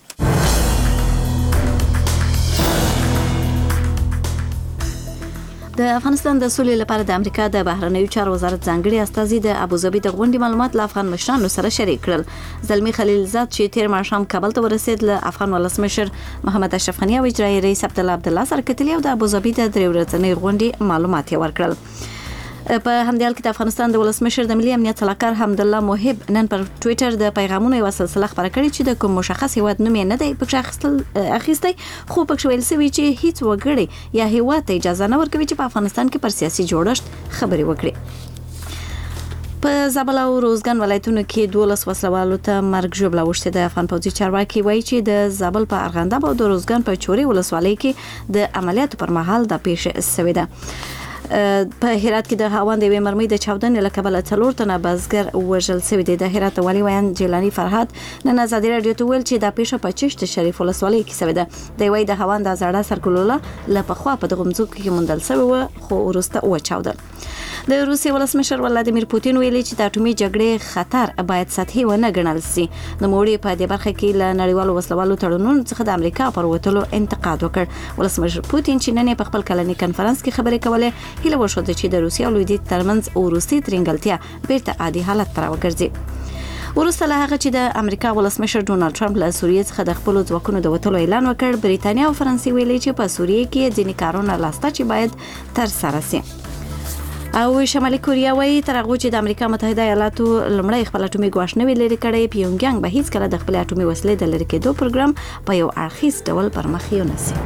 د افغانستان د سولې لپاره د امریکا د بهرنیو چارو وزارت ځانګړي استازي د ابوظبي د غونډې معلومات له افغان مشرانو سره شریک کړل. زلمی خلیلزاد چې تیر ماښام کابل ته ورسېد له افغان ولسمشر محمد اشرف غني او اجرایي رئیس عبدالله عبدالله سره کتلي او د ابوظبي د درې ورځنۍ غونډې معلومات یې ورکړل. په همدې حال کې د افغانستان د ولسمشر د ملي امنیت سلاکار حمدالله محب نن پر ټوئیټر د پیغامونو یو سلسله خبره کړې چې د کوم مشخص هیواد نوم یې نه دی پکې اخیستی، خو پکې ویل شوی چې هیڅ وګړي یا هیواد ته اجازه نه ورکوي چې په افغانستان کې پر سیاسي جوړښت خبرې وکړي. په زابل او روزګان ولایتونو کې دولس وسلوالو ته مرګ ژوبله وشته. د افغان پوځي چارواکي وایي چې د زابل په ارغنداب او د روزګان په چوري ولسوالۍ کې د عملیاتو پر مهال د پیښه شوې ده. په هرات کې د هاوند د مرمۍ د چاودنې له کبله څلور تنه بزګر وژل شوي دي. د هرات والي ویان جیلانی فرهاد نن ازادي رادیو ته ویل چې دا پیښه په چشت شریف ولسوالۍ کې شوې ده. د وی د هاوند د زړه سرګلوله له پخوا په دغه مځکو کې موندل شوی و خو وروسته وچاودل. د روسیې ولسمشر ولادیمیر پوتین ویلي چې د اټومي جګړې خطر باید سطحي ونه ګڼل شي. نوموړي په دې برخه کې له نړیوالو وسلوالو تړونونو څخه د امریکا پر وتلو انتقاد وکړ. ولسمشر پوتین چې نن په خپل کلني کنفرانس کې خبرې کولې هیله وشوده چې د روسیې او لویدیځ ترمنځ وروستي ترنګلتیا بیرته عادي حالت ته راوګرځي. وروسته له هغه چې د امریکا ولسمشر ډونالد ټرمپ له سوریې څخه د خپلو ځواکونو د وتلو اعلان وکړ، بریتانیا او فرانسې ویلي چې په سوریې کې ځینې کارونه لاسته چې باید ترسره شي. او شمالي کوریا وایي تر هغه چې د امریکا متحده ایالاتو لومړی خپل اټومي ګواښ نه وی لري کړی، پیونګیانګ به هیڅ کله د خپل اټومي وسلې د لرې کېدو پروګرام په یو اړخیز ډول پرمخ یونسي.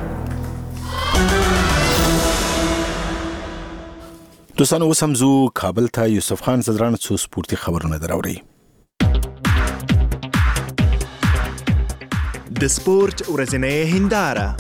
دوستانو اوس هم زو کابل ته یوسف خان زدران څو سپورتي خبرونه دراوړي. د سپورت ورځنۍ هنداره.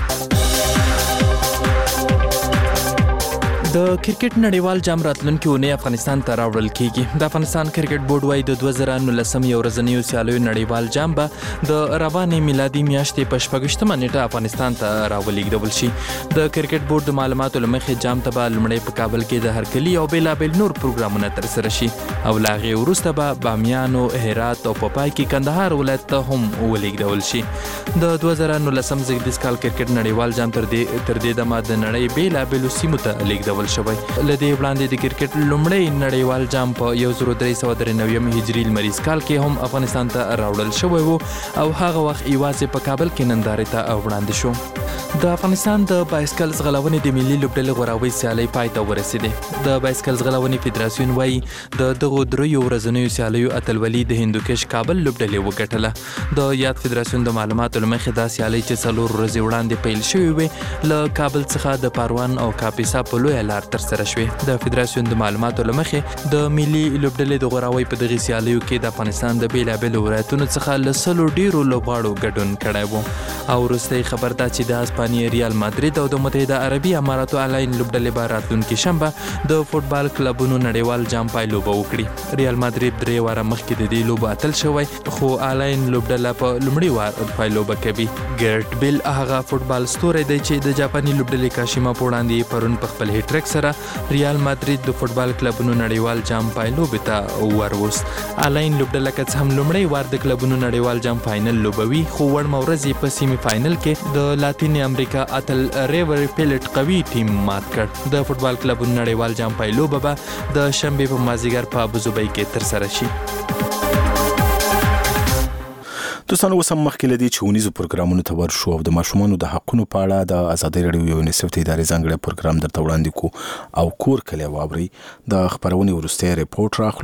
د کرکټ نړیوال جام راتلونکي اونۍ افغانستان ته راوړل کیږي. د افغانستان کرکټ بورډ وايي د دوه زره نولسم یو ورځنیو سیالیو نړیوال جام به د روانې میلادي میاشتې په شپږویشتمه نیټه افغانستان ته راولېږدول شي. د کرکټ بورډ د معلوماتو له مخې جام ته به لومړی په کابل کې د هرکلي او بېلابېل نور پروګرامونه ترسره شي او له هغې وروسته به بامیانو، هرات او په پای کې کندهار ولایت ته هم ولېږدول شي. د دوه زره نولسم زېږدیز کال کرکټ نړیوال جام تر دې تر دې دمه د نړۍ بېلابېلو سیمو ته لېږدول شوی. له دې وړاندې د کرکټ لومړی نړیوال جام په یو زر درې سوه درې نوي هجري لمریز کال کې هم افغانستان ته راوړل شوی و او هغه وخت یوازې په کابل کې نندارې ته وړاندې شو. د افغانستان د بایسکل ځغلونې د ملي لوبډلې غوراوي سیالۍ پای ته ورسېدې. د بایسکل ځغلونې فدراسیون وایي د دغو دریو ورځنیو سیالیو اتلولي د هندوکش کابل لوبډلې وګټله. د یاد فدراسیون د معلوماتو له مخې دا سیالۍ چې څلور ورځې وړاندې پیل شوې وې له کابل څخه د پاروان او کاپیسا په لویه لار ترسره شوې. د فدراسیون د معلوماتو له مخې د ملي لوبډلې د غوراوي په دغه سیالیو کې د افغانستان د بیلابېلو ولایتونو څخه له سلو ډیرو لوبغاړو ګډون کړی و او وروستی خبر دا چې د هسپانیې ریال مادرید او د متحده عربي اماراتو آنلاین لوبډلې به راتلونکي شنبه د فوټبال کلبونو نړیوال جام پایلوبه وکړي. ریال مادرید درې واره مخکې د دې لوبو اتل شوی خو آنلاین لوبډله په لومړي وار پایلوبه کوي. ګرټ بیل هغه فوټبال ستوری دی چې د جاپاني لوبډلې کاشیما په وړاندې پرون په خپل هټریک سره ریال مادرید د فوټبال کلبونو نړیوال جام پایلوبې ته وروست. آنلاین لوبډله که څه هم لومړی وار د کلبونو نړیوال جام فاینل لوبوي خو وړمه ورځ یې په سیمي فاینل کې د لاتین امریکا اتل ریور پلیټ قوي ټیم مات کړ. د فوټبال کلبونو نړیوال جام پایلوبه به د شنبې په مازدیګر په ابوظبي کې ترسره شي. دوستانو اوس هم مخکې له دې چې ونیزو پروګرامونو ته ورشو او د ماشومانو د حقونو په اړه د ازادي راډیو یونیسف د ادارې ځانګړی پروګرام درته وړاندې کو او کور کلی واورئ. د خبرونې وروستی ریپورت راخلو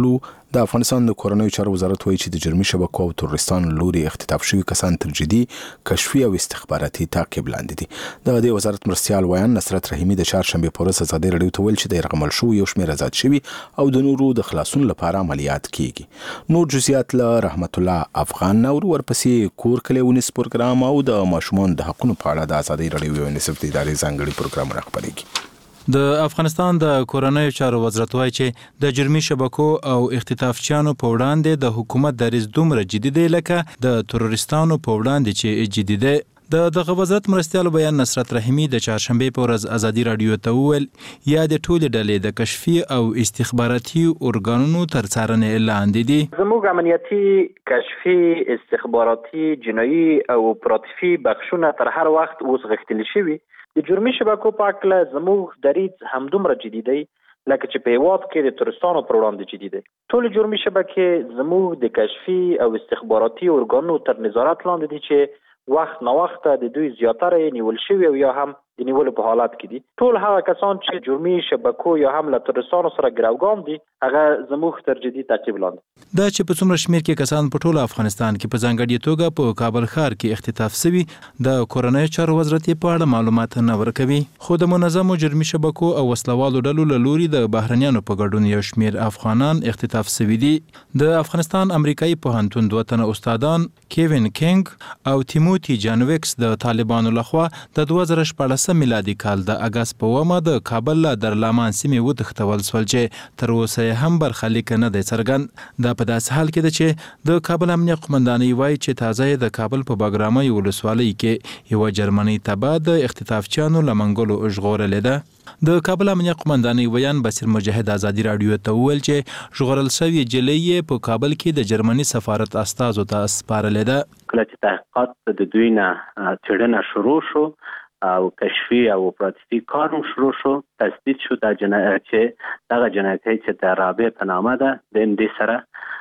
د افغانستان د کورنیو چارو وزارت وایي چې د جرمي شبکو او تروریستانو لوري اختطاف شوي کسان تر جدي کشفي او استخباراتي تعقیب لاندې دي. د دې وزارت مرستیال ویان نصرت رحیمي د چهارشنبې په ورځ ازادي راډیو ته ویل چې د یرغمل شوو یو شمېر آزاد شوي او د نورو د خلاصون لپاره عملیات کیږي. نور جزئیات له رحمت الله افغان نور ورپسې کور کلی ونیس پروګرام او د ماشومان د حقونو په اړه د ازادي راډیو یونیسف د ادارې ځانګړي پروګرامونه خپرېږي. د افغانستان د کورنیو چارو وزارت وایي چې د جرمي شبکو او اختطافچیانو په وړاندې د حکومت دریځ دومره جدي دی لکه د تروریستانو په وړاندې چې جدي دی. د دغه وزارت مرستیال بیان نصرت رحیمي د چهارشنبې په ورځ ازادي راډیو ته وویل یا د ټولې ډلې د کشفي او استخباراتي ارګانونو تر څارنې لاندې دي. زموږ امنیتي کشفي استخباراتي جنایي او اپراتیفي بخشونه تر هر وخت اوس غښتلي شوي. د جرمي شبکو په اړه زموږ دریځ همدومره جدي دی لکه چې په هیواد کې د تروریستانو پر وړاندې جدي دی. ټول جرمي شبکې زموږ د کشفي او استخباراتي ارګانونو تر نظارت لاندې دي چې وخت نه وخت د دوی زیاتره نیول شوی او یا هم د نیولو په حالت کې دي. ټول هغه کسان چې جرمي شبکو یا هم له تروریستانو سره ګروګان دي هغه زموږ تر جدي تعقیب لاندې. دا چې په څومره شمېر کې کسان په ټول افغانستان کې په ځانګړې توګه په کابل ښار کې اختطاف شوي د کورنیو چارو وزارت په اړه معلومات نه ورکوي. خو د منظمو جرمي شبکو او وسلوالو ډلو له لوري د بهرنیانو په ګډون یو شمېر افغانان اختطاف شوي دي. د افغانستان امریکایي پوهنتون دوه تنه استادان کیوین کینګ او تیموتی جانویکس د طالبانو لخوا د دوه زره شپاړسم میلادي کال د اگست په اومه د کابل له درلامان سیمې وتښتول شول چې تر اوسه هم برخلیک نه دی څرګند. دا په داسې حال کې ده چې د کابل امنیه قومندانۍ وایي چې تازه د کابل په باګرامۍ ولسوالۍ کې یوه جرمنۍ تبه د اختطافچیانو له منګلو ژغورلې ده. د کابل امنیه قومندانۍ ویان بصیر مجاهد ازادي راډیو ته وویل چې ژغورل شوې جلۍ یې په کابل کې د جرمني سفارت استازو ته سپارلې ده. کله چې تحقیقات د دوی نه څېړنه شروع شو او کشفي او اپراتیفي کار هم شروع شو، تثبیت شو د جنایت چې دغه جنایتي چې د رابعه په نامه ده د ام ډي سره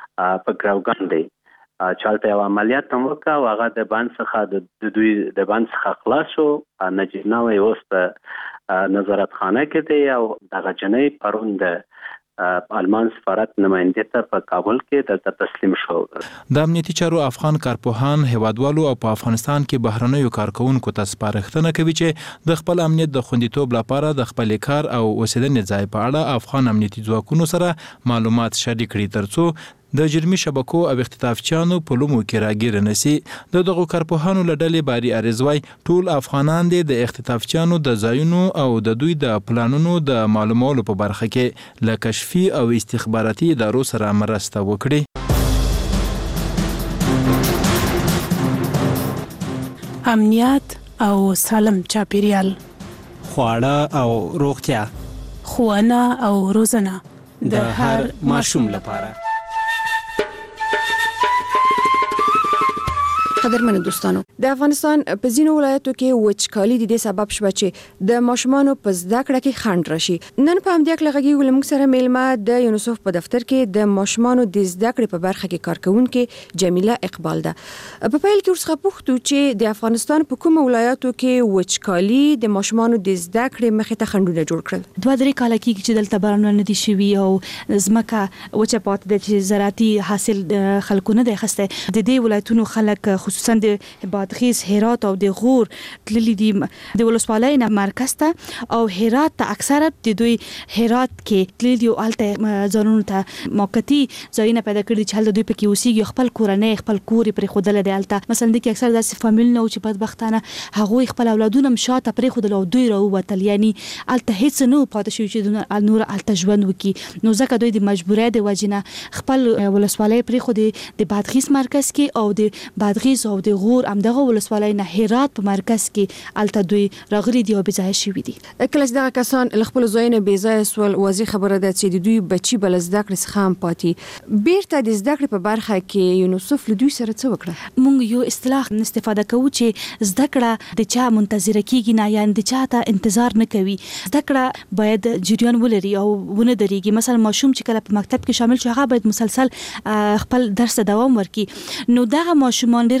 په ګروګان دی چالته یو عملیات هم وکړ او هغه د بند څخه د دوی د بند څخه خلاص شو. نجیب نوی اوس په نظارت خانه کې دی او دغه جنایت پرون د آلمان سفارت نماینده ته په کابل کې دلته تسلیم شو. د امنیتي چارو افغان کارپوهان هیوادوالو او په افغانستان کې بهرنیو کارکونکو ته سپارښتنه کوي چې د خپل امنیت د خوندیتوب لپاره د خپل کار او اوسیدنې ځای په اړه افغان امنیتي ځواکونو سره معلومات شریک کړي ترڅو د جرمي شبکو او اختطافچیانو په لومو کې راګیر نشي. د دغو کارپوهانو له ډلې باري ارزوی ټول افغانان دي د اختطافچیانو د ځایونو او د دوی د پلانونو د معلومولو په برخه کې له کشفي او استخباراتي ادارو سره مرسته وکړي. امنیت او سالم چاپیریال، خواړه او روغتیا، ښوونه او روزنه د هر ماشوم لپاره. قدرمن دوستانو، د افغانستان په ځینو ولایتو کې وچکالي د دې سبب شوه چې د ماشومانو په زده کړه کې خنډ راشي. نن په همدې اړه غږیږو له موږ سره میلمه د یونیسف په دفتر کې د ماشومانو د زده کړې په برخه کې کارکوونکې جمیله اقبال ده. په پیل کې ورڅخه پوښتو چې د افغانستان په کومو ولایتو کې وچکالي د ماشومانو د زده کړې مخې ته خنډونه جوړ کړل. دوه درې کاله کېږي چې دلته بارانونه نه دي شوي او ځمکه وچه پاتې ده چې زراعتي حاصل خلکو نه دی اخیستی. د دې ولایتونو خلک خصوصا د بادغیس، هرات او د غور تللي دي د ولسوالۍ نه مرکز ته او هرات ته اکثره د دوی هرات کې تللي دي او هلته ځانونو ته موقتي ځایونه پیدا کړي چې هلته دوی پکې اوسېږي، خپل کورنۍ خپل کور یې پرېښودلی دی. هلته مثلا د کې اکثر داسې فامیلونه وو چې بدبختانه هغوی خپل اولادونه هم شاته پرېښودل او دوی راووتل، یعنی هلته هېڅ نه و پاتې شوي چې نور هلته ژوند وکړي. نو ځکه دوی د مجبورۍ د وجې نه خپل ولسوالۍ پرېښودې د بادغیس مرکز کې او د بادغیس او د غور همدغه ولسوالۍ نه هرات په مرکز کې هلته دوی راغلي دي او بې ځایه شوي دي. کله چې دغه کسان له خپلو ځایونو بې ځایه سول، واضح خبره ده چې د دوی بچي به له زده کړې څخه هم پاتې. بیرته د زده کړې په برخه کې یونیسف له دوی سره څه وکړه؟ موږ یو اصطلاح استفاده کوو چې زده کړه د چا منتظره کېږي نه، یعنې د چا ته انتظار نه کوي. زده کړه باید جریان ولري او ونه درېږي. مثلا ماشوم چې کله په مکتب کې شامل شي هغه باید مسلسل خپل درس ته دوام ورکړي. نو دغه ماشومان ډېر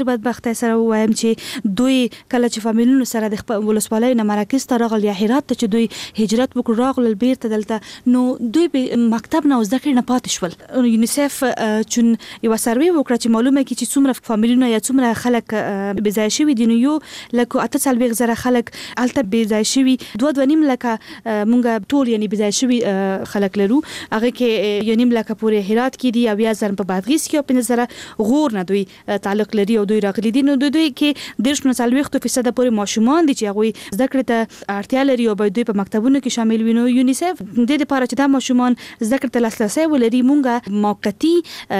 بدبختۍ سره وایم چې دوی کله چې فامیلونو سره د خپل ولسوالۍ نه مراکز ته راغل یا هرات ته چې دوی هجرت وکړ راغل بیرته دلته نو دوی به مکتب نه زده کړې نه پاتې شول. یونیسف چون یو سروې وکړه چې معلومه کی چې څومره فامیلونه یا څومره خلک بې ځای شوي دي، نو یو لکه اته څلوېښت زره خلک هلته بې ځای شوي، دوه دوه نیم لکه مونږ ټول یعنی بې ځای شوي خلک لرو. هغه کې یو نیم لکه پورې هرات کې دي، اویا زره په بادغیس کې او پنځه زره غور نه دوی تعلق لري او دوی راغلي دي. نو دوی دوی کې دېرش نه څلوېښت فیصده پورې ماشومان دي چې هغوی زده کړې ته اړتیا لري او باید دوی په مکتبونو کې شامل وي. نو یونیسف د دې لپاره چې دا ماشومان زده کړې ته لاسرسی ولري، مونږ موقتي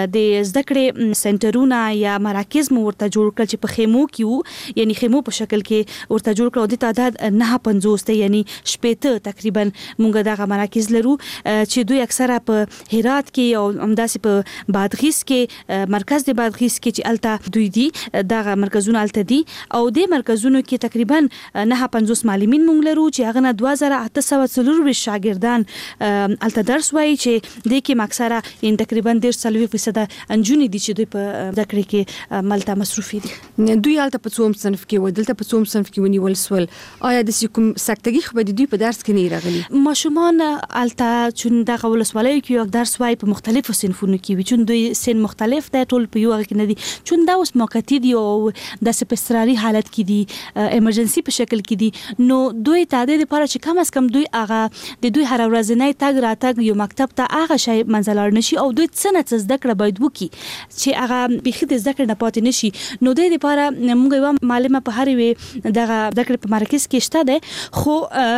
د زده کړې سنټرونه یا مراکز مو ورته جوړ کړل چې په خیمو کې وو، یعنی خیمو په شکل کې ورته جوړ کړل. د تعداد نه پنځوس دی، یعنی شپېته تقریبا مونږ دغه مراکز لرو چې دوی اکثره په هرات کې او همداسې په بادغیس کې مرکز د بادغیس کې چې الته دوی دي دغه مرکزونه الته دي او د مرکزونو کې تقریبا نه پنځوس معلمین مونږ لرو چې هغه نه دوه زره اته سوه څلورویشت شاګردان الته درس وایي چې د کې اکثره ان تقریبا دېرش څلوېښت فیصده نجونې دي چې دوی په زده کړې کې ملته مصروفي دي. دوی الته په څوم صنف کې و دلته په څوم صنف کې ونیول سول؟ آیا د کوم سکتګي خو به دوی په درس کې نه راغلي؟ ماشومان الته چون دغه ولسوالۍ کې یو درس وایي په مختلفو صنفونو کې وي، چون دوی سن مختلف دی، ټول په یو هغه کې نه دي. چون دا اوس موقتي دي او داسې په اضطراري حالت کې دي، ایمرجنسي په شکل کې دي، نو دوی ته د دې لپاره چې کم از کم دوی هغه د دوی هر ورځنی تګ راتګ یو مکتب ته هغه شی منځلار نشي او دوی څه نه څه زده کړه باید وکړي چې هغه بیخي د زده کړې نه پاتې نشي. نو د دې لپاره موږ یوه معلمه په هر یوې دغه زده کړې په مرکز کې شته دی، خو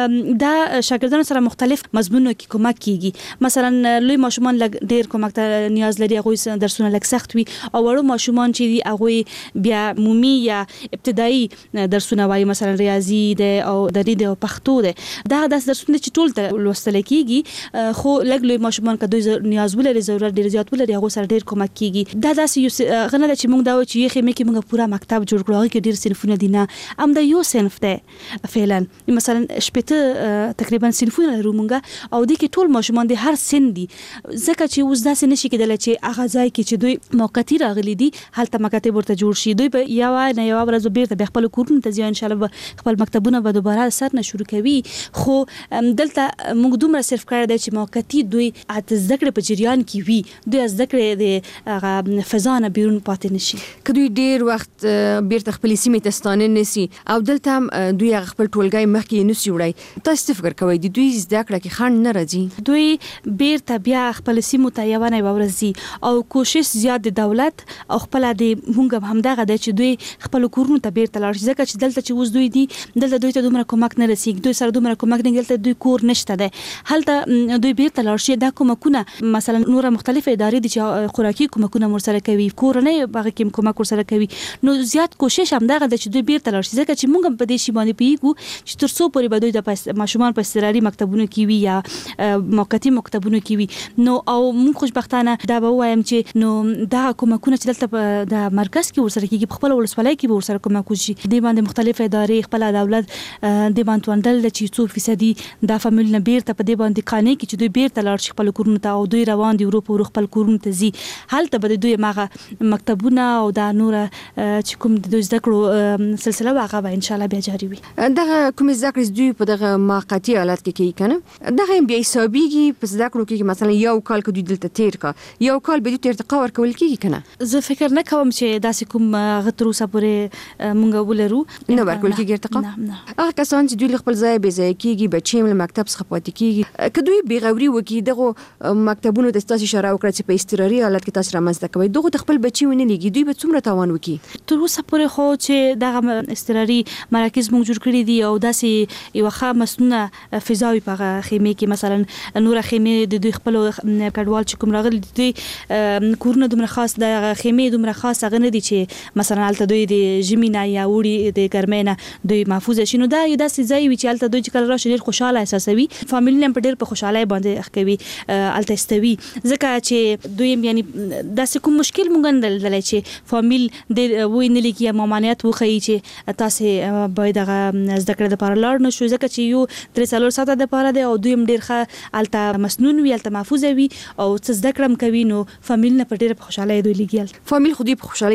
دا شاګردانو سره مختلف مضمونو کې کومک کیږي. مثلا لوی ماشومان لږ ډېر کومک ته نیاز لري، هغوی درسونه لږ سخت وي، او وړو ماشومان چې دي هغوی بیا عمومي یا ابتدایي درسونه وایي، مثلا ریاضي دی او دري دی او پښتو دی. دا داسې درسونه چې ټول ته لوستل کیږي، خو لږ لوی ماشومان که دوی نیاز ولري، ضرورت ډېر زیات ولري، هغوی سره ډېر کومک کیږي. دا داسې یو هغه نه ده چې موږ دا وایو چې یو خیمې کې موږ پوره مکتب جوړ کړو، هغې کې ډېر صنفونه دي، نه همدا یو صنف دی فعلا. مثلا شپېته تقریبا صنفونه لرو موږ او دې کې ټول ماشومان د هر سن دي، ځکه چې اوس داسې نشي کېدلی چې هغه ځای کې چې دوی موقتي راغلي دي هلته مکاتب ورته جوړ شي. دوی به یوه نه یوه ورځ بیرته بیا خپلو کورونو ته ځي، انشاءالله به خپل مکتبونه به دوباره سر نه شروع کوي. خو دلته موږ دومره صرف کړی دی چې موقتي دوی د زده کړې په جریان کې وي، دوی زده کړې د هغه فضا نه بیرون پاتې نشي. که دوی ډېر وخت بیرته خپلې سیمې ته ستانه نسي او دلته هم دوی هغه خپل ټولګی مخکې نسي وړی، تاسو څه فکر کوئ د دوی زده کړه کې خنډ نه راځي؟ دوی بیرته بیا خپل سیمو ته یوه نه یوه ورځ ځي او کوشش زیات د دولت او خپله د موږ همدغه دی چې دوی خپلو کورونو ته بیرته لاړ شي، ځکه چې دلته چې اوس دوی دي دلته دوی ته دومره کومک نه رسېږي، دوی سره دومره کومک نه، دلته دوی کور نشته دی، هلته دوی بیرته لاړ شي. دا کومکونه مثلا نوره مختلفه ادارې دي چې خوراکي کومکونه ورسره کوي، کورنۍ هغه کې کومک ورسره کوي، نو زیات کوشش همدغه ده چې دوی بیرته لاړ شي، ځکه چې موږ هم په دې شي باندې پوهېږو چې تر څو پورې به دوی د ماشومان په اضطراري مکتبونو کې وي یا موقتي مکتبونو کې وي. نو او موږ خوشبختانه دا به ووایم چې نو دا کومکونه چې دلته په د مرکز کې ورسره کېږي، په خپله ولسوالۍ کې به ورسره کومک وشي. دې باندې مختلف ادارې خپله دولت دې باندې توانډل ده چې څو فیصدي دا فامیلونه بیرته په دې باندې قانع کړي چې دوی بیرته لاړ شي خپلو کورونو ته او دوی روان دي ورو په ورو خپل کورونو ته ځي. هلته به د دوی هماغه مکتبونه او دا نوره چې کوم د دوی زده کړو سلسله وه هغه به انشاءالله بیا جاري وي. دغه کومې زده کړې دوی په دغه موقتي حالت کې کوي که نه، دغه هم بیا حسابېږي په زده کړو کې، مثلا یو کال که دوی دلته تېر کړه یو کال به دوی ته ارتقا ورکول کېږي که نه؟ زه فکر نه کوم چې داسې کوم هغه تر اوسه پورې موږ ولرو، نه ورکول کېږي ارتقا. هغه کسان چې دوی له خپل ځایه بې ځایه کېږي، بچې هم له مکتب څخه پاتې کېږي، که دوی بېغوري وکړي دغو مکتبونو ته تاسو اشاره وکړه چې په اضطراري حالت کې تاسو رامنځته کوئ، دغو ته خپل بچي ونه لېږي، دوی به څومره تاوان وکړي؟ تر اوسه پورې خو چې دغه اضطراري مراکز موږ جوړ کړي دي او داسې یوه ښه مسنونه فضا وي په هغه خیمې کې، مثلا نوره خیمې د دوی خپلو کډوال چې کوم راغلي دي دوی کورونه دومره خاص د خیمې دومره خاص هغه نه دي چې مثلا هلته دوی د ژمي نه یا اوړي د ګرمۍ نه دوی محفوظه شي. نو دا یو داسې ځای وي چې هلته دوی چې کله راشي ډېر خوشحاله احساسوي، فامیلونه هم په ډېر په خوشحالۍ باندې اخ کوي هلته استوي، ځکه چې دوی یعنې داسې کوم مشکل موږ نه لیدلی چې فامیل ډېر وایي نه لیکي یا ممانعت وښیي چې تاسې باید هغه زده کړې دپاره لاړ نه شو، ځکه چې یو درې څلور ساعته دپاره دی او دوی هم ډېر ښه هلته مسنون وي، هلته محفوظه وي او څه زده کړه هم کوي، نو فامیلونه په ډېره په خوشحالۍ دوی لیږي. فامیل خو دوی په خوشحالۍ رالېږي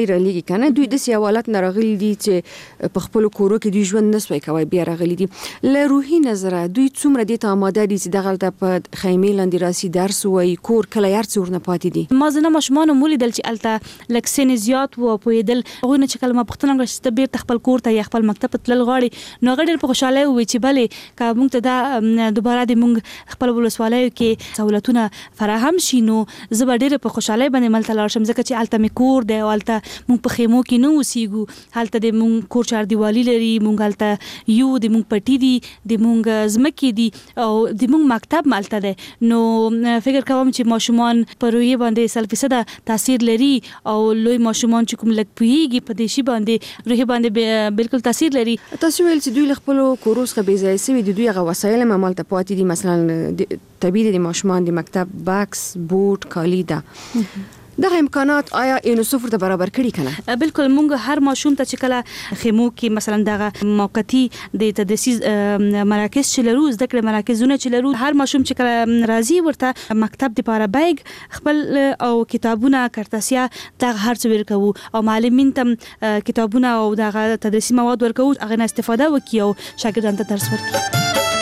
کنه دوی د سیاوالات نراغلي دي چې په خپل کورو کې دوی ژوند نسوي کوي بیا راغلي دي له روحي نظره دوی څومره دي ته آماده دي چې دغه په خیمې لاندې راسي درس وای کور کله یار څور نه پاتې دي ما زنه ماشومان مولیدل چې الته لک سن زیات وو په دل غوښنه چې کلمه پښتنه غشت به خپل کور ته یا خپل مکتب تل غاړي نو غړي په خوشاله وي چې بلې کا موږ ته دا دوباره د موږ خپل ولسوالۍ کې سہولتونه فراهم شي نو زه ډېر په خوشاله باندې ملته لاړ شم ځکه چې الته می کور دی او الته موږ په خیمو کې نو اوسېګو الته د موږ کور چار دیوالي لري موږ الته یو د موږ پټي دي د موږ زمکې دي او د موږ مکتب مالته ده نو فکر کوم چې ماشومان پر یوه باندې سل فیصد تاثیر لري او لوی ماشومان چې کوم لک پیږي په دې شی باندې روح باندې بالکل تاثیر لري تاسو ویل چې دوی خپل کوروس خو به ځای سوي دوی غو وسایل عمل ته پاتې دي مثلا طبيعي د ماشومان د مکتب باکس بوت کالی ده دغه امکانات آیا یونیسف ته برابر کړي کنه بالکل مونږ هر ماشوم ته چې کله خیمو کې مثلا دغه موقتی د تدریس مراکز چې لرو زده کړې مراکزونه چې لرو هر ماشوم چې کله راځي ورته مکتب د پاره بیگ خپل او کتابونه کرتاسیا دغه هر څه ورکو او معلمین ته کتابونه او دغه تدریسي مواد ورکو هغه نه استفاده وکړي او شاګردانو ته درس ورکړي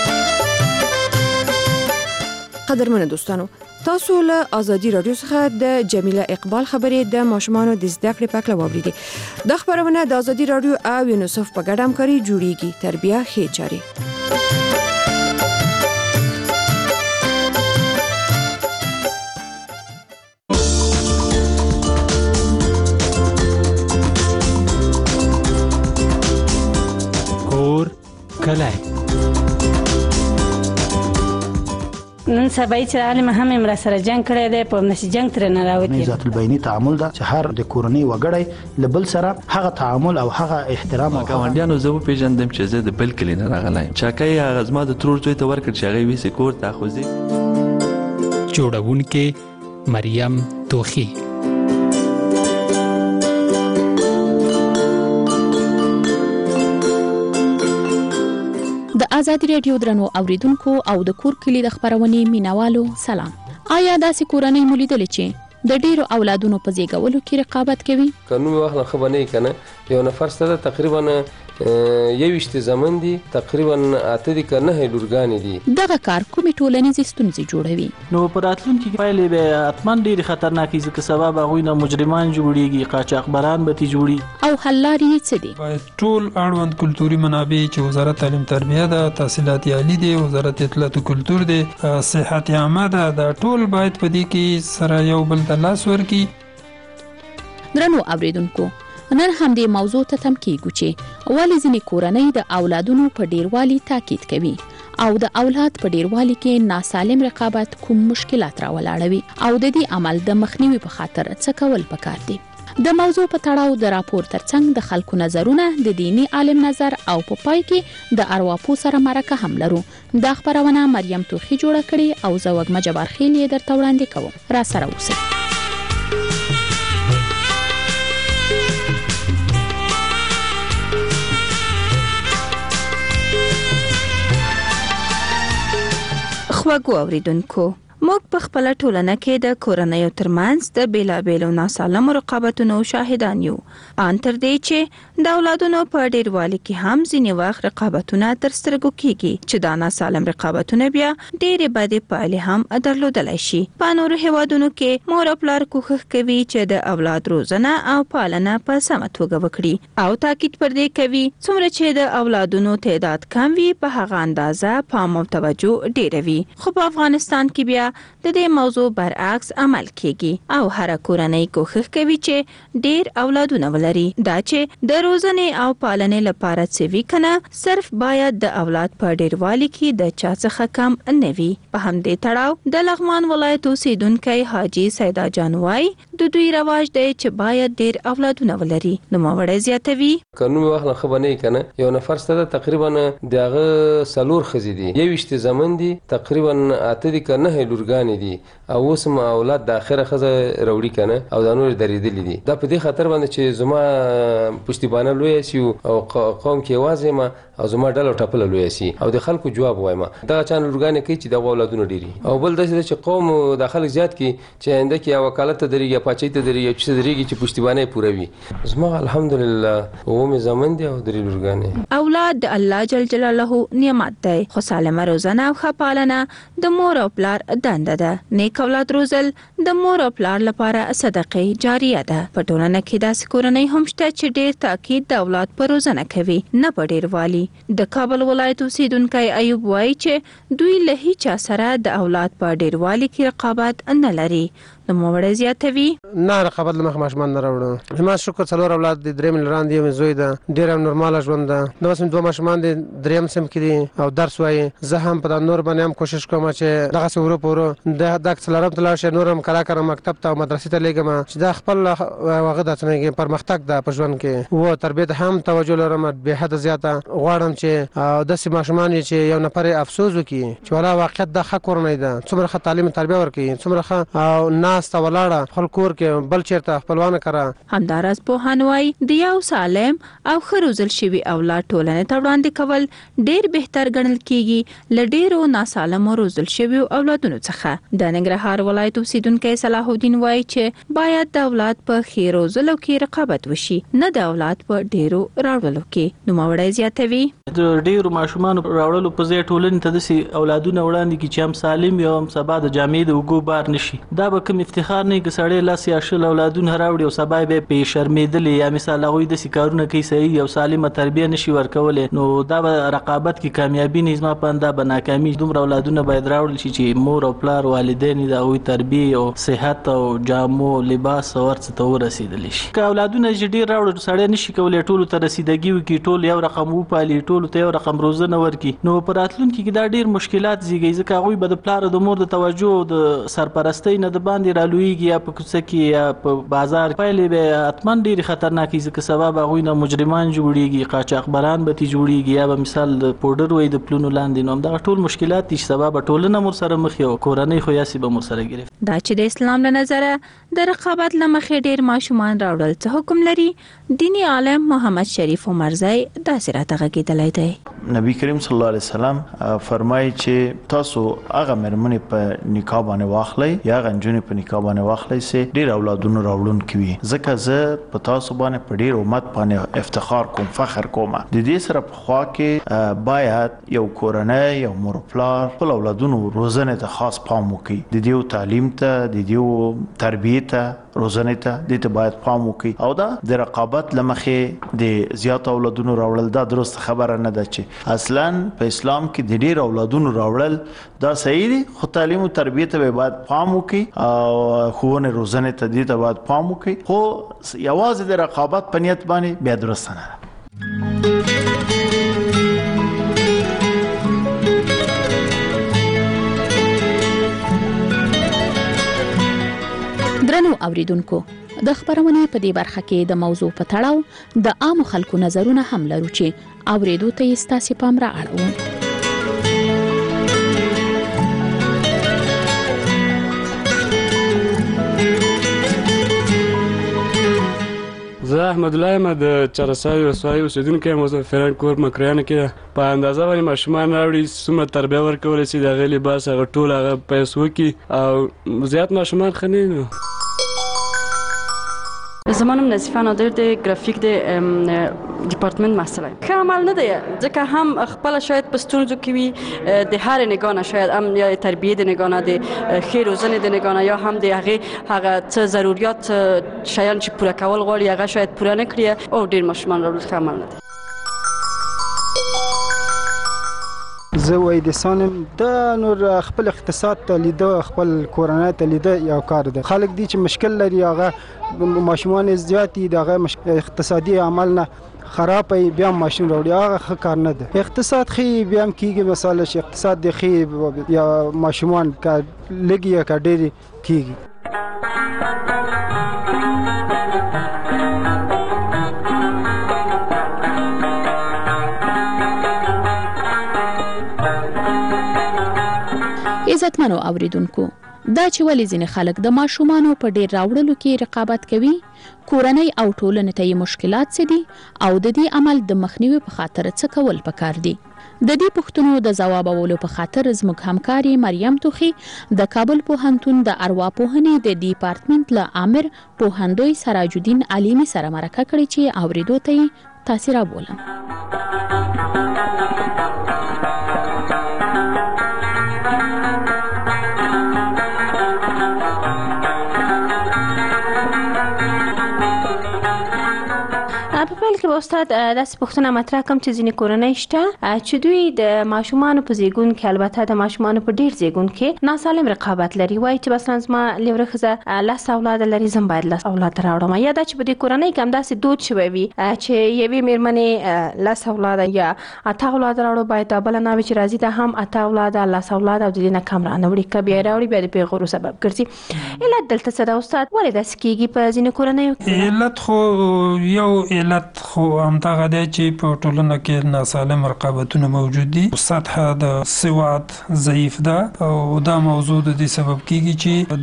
قدرمن دوستانو تاسو له ازادي رادیو څخه د جمیله اقبال خبرې د ماشومانو د زده کړې په اړه واوریدي د خبرونه د ازادي رادیو او یونیسف په ګډه همکاري جوړیږي تربیه ښه چاري کور کلای نن سبا چې عالم هم امر سره جنگ کړی دی په نشي جنگ تر نه راوتی ذات البینی تعامل دا چې هر د کورنۍ وګړی لبل سره هغه تعامل او هغه احترام او ګاونډیانو زه په پیژندم چې زه د بل کلی نه راغلایم چاکای هغه زما د ترور زوی ته ورکړ چې هغه ویسه کور ته خوځي جوړونکې مریم توخی د ازادي رادیو درنو اوریدونکو او د کور کلی د خبرونې مینوالو سلام آیا داسې کورنۍ مولیدل چې د ډیرو اولادونو په زیږولو کې رقابت کوي قانوني وخت نه خبرې کنه یو نفر ستاسو تقریبا یوشت زمن دي تقریبا اته دي کنه لورګانی دي دغه کار کومې ټولنیزې ستونزې جوړوي نو په راتلونکي کې پایلې به اتمن ډېر خطرناکې ځکه سبب هغوی نه مجرمان جوړیږي قاچاقبران به تی جوړي او حل لارې څه دي باید ټول اړوند کلتوري منابع چې وزارت تعلیم تربیه ده تحصیلات عالی دي وزارت اطلاعات او کلتور دي صحت عامه ده دا ټول باید په دې کې سره یو بل د لاس ورکي درنو اوریدونکو نن هم دې موضوع ته تم کیږو چې ولې ځینې کورنۍ د اولادونو په ډیروالي تاکید کوي او د اولاد په ډیروالي کې ناسالم رقابت کوم مشکلات راولاړوي او د دې عمل د مخنیوي په خاطر څه کول پکار دي د موضوع په تړاو د راپور ترڅنګ د خلکو نظرونه د دینی عالم نظر او په پای کې د ارواپو سره مرکه هم لرو دا خبرونه مریم توخی جوړه کړې او زه وګم جبار خیل یې درته وړاندې کوم را سره اوسئ خواږو اوریدونکو موږ په خپل ټولنه کې د کورنیو ترمنځ د بیلابیلو ناسالمو رقابتونو شاهدان یو ان تر دې چې د اولادونو په ډیروالي کې هم ځینې وخت رقابتونه تر سترګو کیږي چې دا ناسالم رقابتونه بیا ډېرې بدې پایلې هم درلودلی شي په نورو هیوادونو کې مور او پلار کوښښ کوي چې د اولاد روزنه او پالنه په سمه توګه وکړي او تاکید پر دې کوي څومره چې د اولادونو تعداد کم وي په هغه اندازه پام او توجه ډېره وي خو په افغانستان کې بیا د دې موضوع برعکس عمل کیږي او هر کورنۍ کوښښ کوي چې ډیر اولادونه ولري دا چې د روزنې او پالنې لپاره څه وی کنه صرف باید د اولاد په ډیروالي کې د چا څخه کم نه وي په همدې تړاو د لغمان ولایت اوسیدونکو حاجی سیدا جانوای د دوی رواج دی چې باید ډیر اولادونه ولري نو ماوړی زیاتوي قانوني وخت نه خبرې کنه یو نفر ستاسو تقریبا دغه سلور خزي دي یوشت زمن دي تقریبا اته دي کنه لورګانی دي او وسم اولاد د اخره خزه وروړي کنه او د نور درېدلې دي دا په دې خاطر باندې چې زما پښتیبانه لوی شي او قوم کې واځي ما او زما ډله ټپل لوی شي او د خلکو جواب وایم دا چان لورګانی کوي چې د اولادونو ډيري او بل د چې قوم د خلک زیات کی چې انده کې وکالت درېږي ماچې ته درې یو چې درېږي چې پښتیبانه پوره وي. زما الحمدلله و مې زمن دي او درې لورګانې. اولاد د الله جل جلاله نعمت دی، خو سالمه روزنه او ښه پالنه د مور او پلار دنده ده. نیک اولاد روزل د مور او پلار لپاره صدقه جاریه ده. په ټولنه کې داسې کورنۍ هم شته چې ډېر تاکید د اولاد پر روزنه کوي، نه په ډېروالي. د کابل ولایت اوسیدونکی ایوب وایي چې دوی له هیچا سره د اولاد په ډېروالي کې رقابت نه لري. نو موړې زیاتوي نه رقابت لمخ ماشومان نه راوړو. زما شکر څلور اولاد دي، درې مې لاندې یو زوی ده، ډېر نورمال ژوند ده. نو سم دوه ماشومان دي، دریم سم کې دي او درس وایي. زه هم په نور باندې هم کوشش کوم چې دغه سورو پورو د د څلورم تلل شي، نورم کلا کړم مکتب ته او مدرسې ته لګم چې دا خپل وغه د څنګه پرمختګ د پښون کې و تربیت هم توجه لرم به حد زیاته غواړم چې د سیمه ماشومان چې یو نفر افسوس وکړي چې ولا واقعیت د حق ورنه ده، څومره ښه تعلیم تربیه ورکړي، څومره ښه او ناس ته ولاړه خپل کور کې بل چیرته خپلوانه کړه. همدارس پوهانوي د یو سالم او خروزل شوی اولاد ټولنې ته وړاندې کول ډیر بهتر ګڼل کیږي ل ډیرو ناسالم روزل شوی اولادونو څخه. د ننګرهار ولایت اوسیدونکو صلاح الدین وایي چې باید د اولاد په خیروزلو کې رقابت وشي، نه د اولاد په ډیرو راوړلو کې. نو موړې زیاتوي د ډیرو ماشومان راوړلو په ځای ټولنې ته د اولادونو وړاندې کی چې هم سالم یو هم سبا د جامعې د وګو بار نشي. دا به کوم افتخار نه کې سړی لاس یا شل اولادونه راوړي او سبا به په شرمېدل یا مثال هغه د سکارونه کوي صحیح او سالمه تربیه نشي ورکولې. نو دا به رقابت کې کامیابی نه زما پنده به ناکامي. دومره اولادونه باید راوړل شي چې مور او پلار والدین د هغوی تربیه او صحت او جامو لباس او ورڅ ته ورسېدل شي. که اولادونه ډیر راوړل سړی نشي کولای ټولو ته رسیدګي وکړي، ټول یو رقم وپالي، ټولو ته یو رقم روزنه ورکړي. نو په راتلونکي کې دا ډیر مشکلات زیږي ځکه هغوی به د پلار او د مور د توجه او د سرپرستۍ نه د باندې رالویږي یا په کوڅه کې یا په بازار پایلې به اتمن ډیر خطرناکې ځکه سبب هغوی نه مجرمان جوړیږي، قاچاقبران به تی جوړیږي یا به مثال د پودر وای د پلونو لاندې. نو دا ټول مشکلات دي چې سبب ټولنه مر سره مخ یو کورنۍ خو یاسي به مر سره ګرفت. دا چې د اسلام له نظره د رقابت لمخې ډیر ماشومان راوړل څه حکم لري، دینی عالم محمد شریف عمرزی داسې راته غږېدلی دی. نبی کریم صلی الله علیه وسلم فرمایي چې تاسو هغه مېرمنې په نکاح باندې واخلئ یا هغه نجونې په نکاح باندې واخلئ چې ډېر اولادونه راوړونکي وي، ځکه زه په تاسو باندې په ډېر امت باندې افتخار کوم، فخر کوم. د دې سره په خوا کې باید یو کورنۍ یو مور پلار خپل اولادونو روزنې ته خاص پام وکړي، د دې تعلیم ته، د دې تربیې ته، روزنې ته دې ته باید پام وکړي. او دا د رقابت لمخې د زیات اولادونو راوړل دا درست خبره نه ده چې اصلا په اسلام کې د ډېر اولادونو راوړل دا صحیح دي، خو تعلیم او تربیت ته باید پام وکړي او ښوونې روزنې ته دې ته باید پام وکړي. خو یوازې د رقابت په نیت باندې بیا درست نه ده. درنو اوریدونکو، د خبرونې په دې برخه کې د موضوع په تړاو د عام خلکو نظرونه هم لرو چې اوریدو ته یې ستاسو پام را اړوو. زه احمد الله یم د چرسای ولسوالۍ اوسیدونکی یم. اوس فران کور مکریانو کې په اندازه باندې ماشومان راوړي، څومره تربیه ورکولی شي، د هغې لباس هغه ټول هغه پیس وکړي او زیات ماشومان ښه نه دي. زمانم نظیفه نادر د ګرافیک د ډپارټمنټ مسئله ښه عمل نه دی، ځکه هم خپله شاید په ستونزو کې وي، د هر نگاه نه شاید هم یا تربیې د نگاه نه، د ښې روزنې د نگاه نه، یا هم د هغې هغه څه ضروریات شیان چې پوره کول غواړي هغه شاید پوره نه کړي او ډېر ماشومان راوړل ښه عمل نه دی. زه وایدسانم د نور خپل اقتصاد ته لیده، خپل کورنۍ ته لیده یو کار دی. خلک دي چې مشکل لري، هغه ماشومان زیات دي، دغه اقتصادي عمل نه خراب ای بیا ماشین راوړي، هغه ښه کار نه دی. اقتصاد خې بیا هم کېږي، مثلا چې اقتصاد دی خې یا ماشومان که لږ یا که ډېرې کېږي. عزتمنو اوریدونکو، دا چې ولې ځینې خلک د ماشومانو په ډیر راوړلو کې رقابت کوي، کورنۍ او ټولنې ته یې مشکلات څه دي او د دې عمل د مخنیوي په خاطر څه کول پکار دي. د دې پوښتنو د ځوابولو په خاطر زموږ همکاري مریم توخي د کابل پوهنتون د ارواپوهنې د ډیپارټمنټ له امر پوهندوی سراج الدین علیمی سره مرکه کړې چې اوریدو ته یې تاثیر بولم. په پیل کې به استاد داسې پوښتنه مطرح کوم چې ځینې کورنۍ شته چې دوی د ماشومانو په زیږون کې، البته د ماشومانو په ډیر زیږون کې ناسالم رقابت لري، وایي چې مثلا زما لیوره ښځه لس اولاده لري، زم باید لس اولاده راوړم، یا دا چې په دې کورنۍ کې هم داسې دود شوی وي چې یوې میرمنې لس اولاده یا اته اولاده راوړو، باید دا بله نه وي چې راځي دا هم اته اولاده لس اولاده او د دې نه کم رانه وړي، که بیا یې راوړي بیا د پیغورو سبب ګرځي. علت دلته څه ده استاد؟ ولې داسې کېږي په ځینې کورنیو کې؟ علت خو یو علت خو همدغه دی چې په ټولنه کې ناسالم رقابتونه موجود دي، سطحه د سواد ضعیف ده او دا موضوع د دې سبب کیږي چې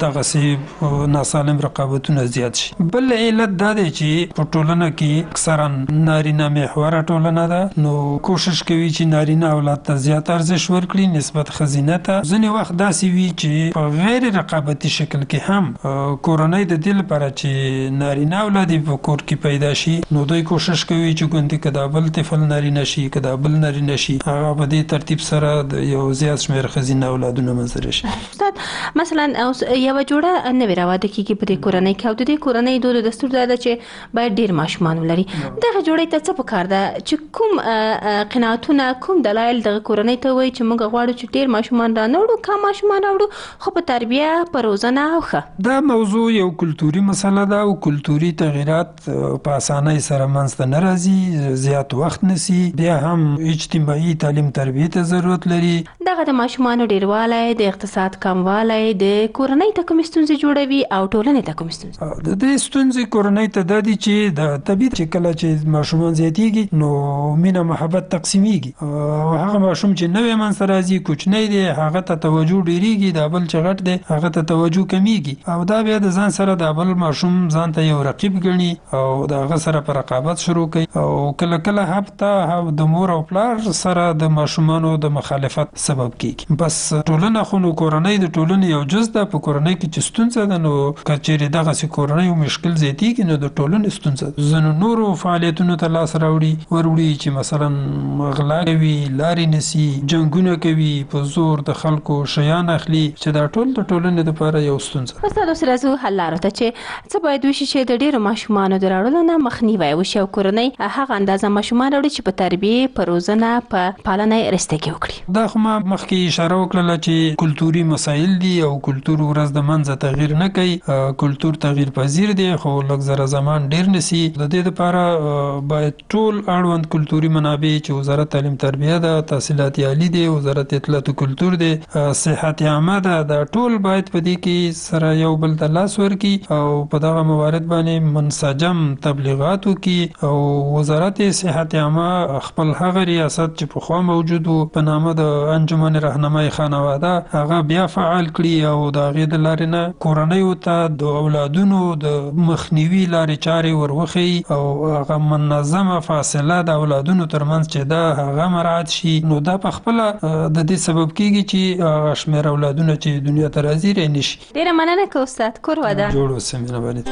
دغه ناسالم رقابتونه زیات شي. بل علت دا دی چې په ټولنه کې اکثرا نارینه محوره ټولنه ده، نو کوشش کوي چې نارینه اولاد ته زیات ارزښت ورکړي نسبت ښځینه ته. ځینې وخت داسې وي چې په غیر رقابتي شکل کې هم کورنۍ د دې لپاره چې نارینه اولاد په کور کې پیدا شي، نو دوی کوشش کوي چې ګوندې که دا بل طفل نارینه شي، که دا بل نارینه شي، هغه په دې ترتیب سره د یو زیات شمېر ښځینه اولادونه منځته راشي. استاد مثلا یوه جوړه نوې راواده کېږي په دې کورنۍ کې او د دې کورنۍ دود او دستور دا ده چې باید ډېر ماشومان ولري، دغه جوړې ته څه پکار ده چې کوم قناعتونه، کوم دلایل دغه کورنۍ ته وایي چې موږ غواړو چې ډېر ماشومان را نه وړو، کم ماشومان راوړو خو په تربیه، په روزنه او ښه؟ دا موضوع یو کلتوري مسله ده او کلتوري تغییرات په اسانۍ سره منځته نه راځي، زیات وخت نسی، بیا هم اجتماعي تعلیم تربیه ته ضرورت لري. دغه د ماشومانو ډیروالی، د اقتصاد کموالی د کورنۍ ته کومې ستونزې جوړوي او ټولنې ته کومې ستونزې؟ د دې ستونزې کورنۍ ته دا دي چې د طبیعت چې کله چې ماشومان زیاتېږي نو مینه محبت تقسیمیږي او هغه ماشوم چې نوی منځته راځي کوچنی دی هغه ته توجه ډیریږي، دا بل چې غټ دی هغه ته توجه کمیږي او دا بیا د ځان سره د بل ماشوم ځان ته یو رقیب ګڼي او د هغه سره په رقابت شروع کوي او کله کله هفته د مور او پلار سره د ماشومانو د مخالفت سبب کیږي. بس ټولنه خو نو کورنۍ د ټولنې یو جز ده، په کورنۍ کې چې ستونزه ده نو که چیرې دغسې کورنۍ مشکل زیاتېږي نو د ټولنې ستونزه ده. ځینو نورو فعالیتونو ته لاس راوړي وروړي چې مثلا غلا کوي، لارې نیسي، جنګونه کوي، په زور د خلکو شیان اخلي، چې دا ټول د ټولنې دپاره یو ستونزه. استاد اوس راځو حل لارو ته چې څه باید وشي چې د ډېرو ماشومانو د راوړلو نه مخنیوی وشي او کورنۍ هغه اندازه ماشومان راوړي چې په تربیه، په روزنه، په پالنه یې رستګي وکړي. دا خو ما مخکې اشاره وکړله چې کلتوري مسایل دي او کلتور ورځ د منځه تغییر نه کوي، کلتور تغییر پذیر دی خو لږ زره زمان ډیر نسی. د دې لپاره باید ټول اړوند کلتوري منابع چې وزارت تعلیم تربیه ده، تحصیلات عالی دی، وزارت اطلاعات او کلتور دی، صحت عامه ده، دا ټول باید په دې کې سره یو بل ته لاس ورکړي او په دغه موارد باندې منسجم تبلیغات وکړي او وزارت صحت عامه خپل هغه ریاست چې پخوا موجود و په نامه د انجمن راهنمای خانواده هغه بیا فعال کړي او د هغې د لارې نه کورنیو ته د اولادونو د مخنیوي لارې چارې وروښیي او هغه منظمه فاصله د اولادونو ترمنځ چې ده هغه مراعات شي. نو دا په خپله د دې سبب کیږي چې هغه شمېر اولادونه چې دنیا ته راځي رې نه شي. ډېره مننه که استاد، کور ودان. جوړ اوسئ، مهرباني.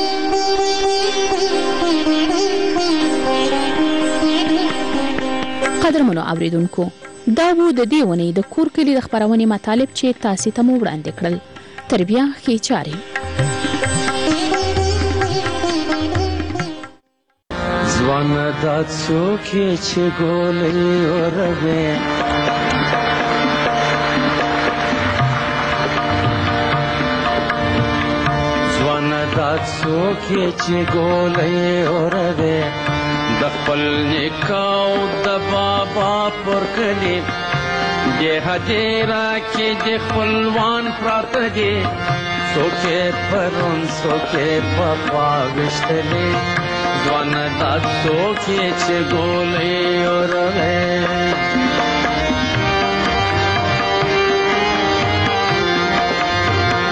قدرمنو اوریدونکو، دا وو د دې ونې د کور کلي د خپرونې مطالب چې تاسو ته مو وړاندې کړل. تر بیا ښې چارې. ځوان دا څوک یې چې ګولې اوروې، ځوان دا څوک یې چې ګولې اوروې، د خپل نیکاو د بابا پر کلي دې هدیره کې د خپلوان پراته دي، څوک یې پرون څوک یې په خوا ویشتلې، ځوان دا څوک یې چې ګولې اوروې.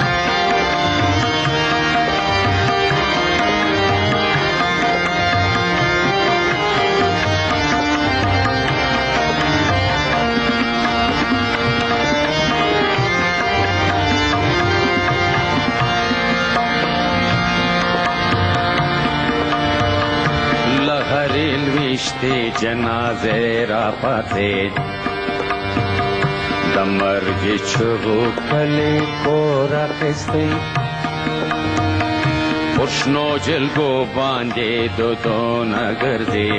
فرشتي جنازه را پاتې د مرګ چغو کلی کور اخیستی پرشنو جلګو باندې دودونه ګرځي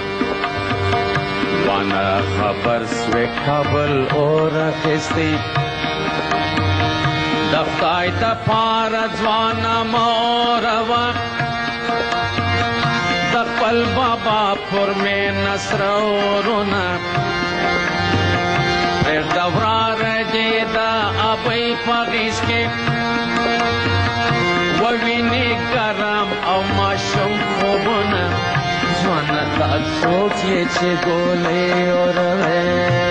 وانا خبر سوی کابل اور اخیستی د خدای د پاره ځوانه موروا د خپل بابا پر مې نصر ورونه پرېږده وراره دې د ابۍ په غېږ کې ووینې ګرم او ماشوم خوبونه ځوانه دا څوک یې چې ګولې اوروې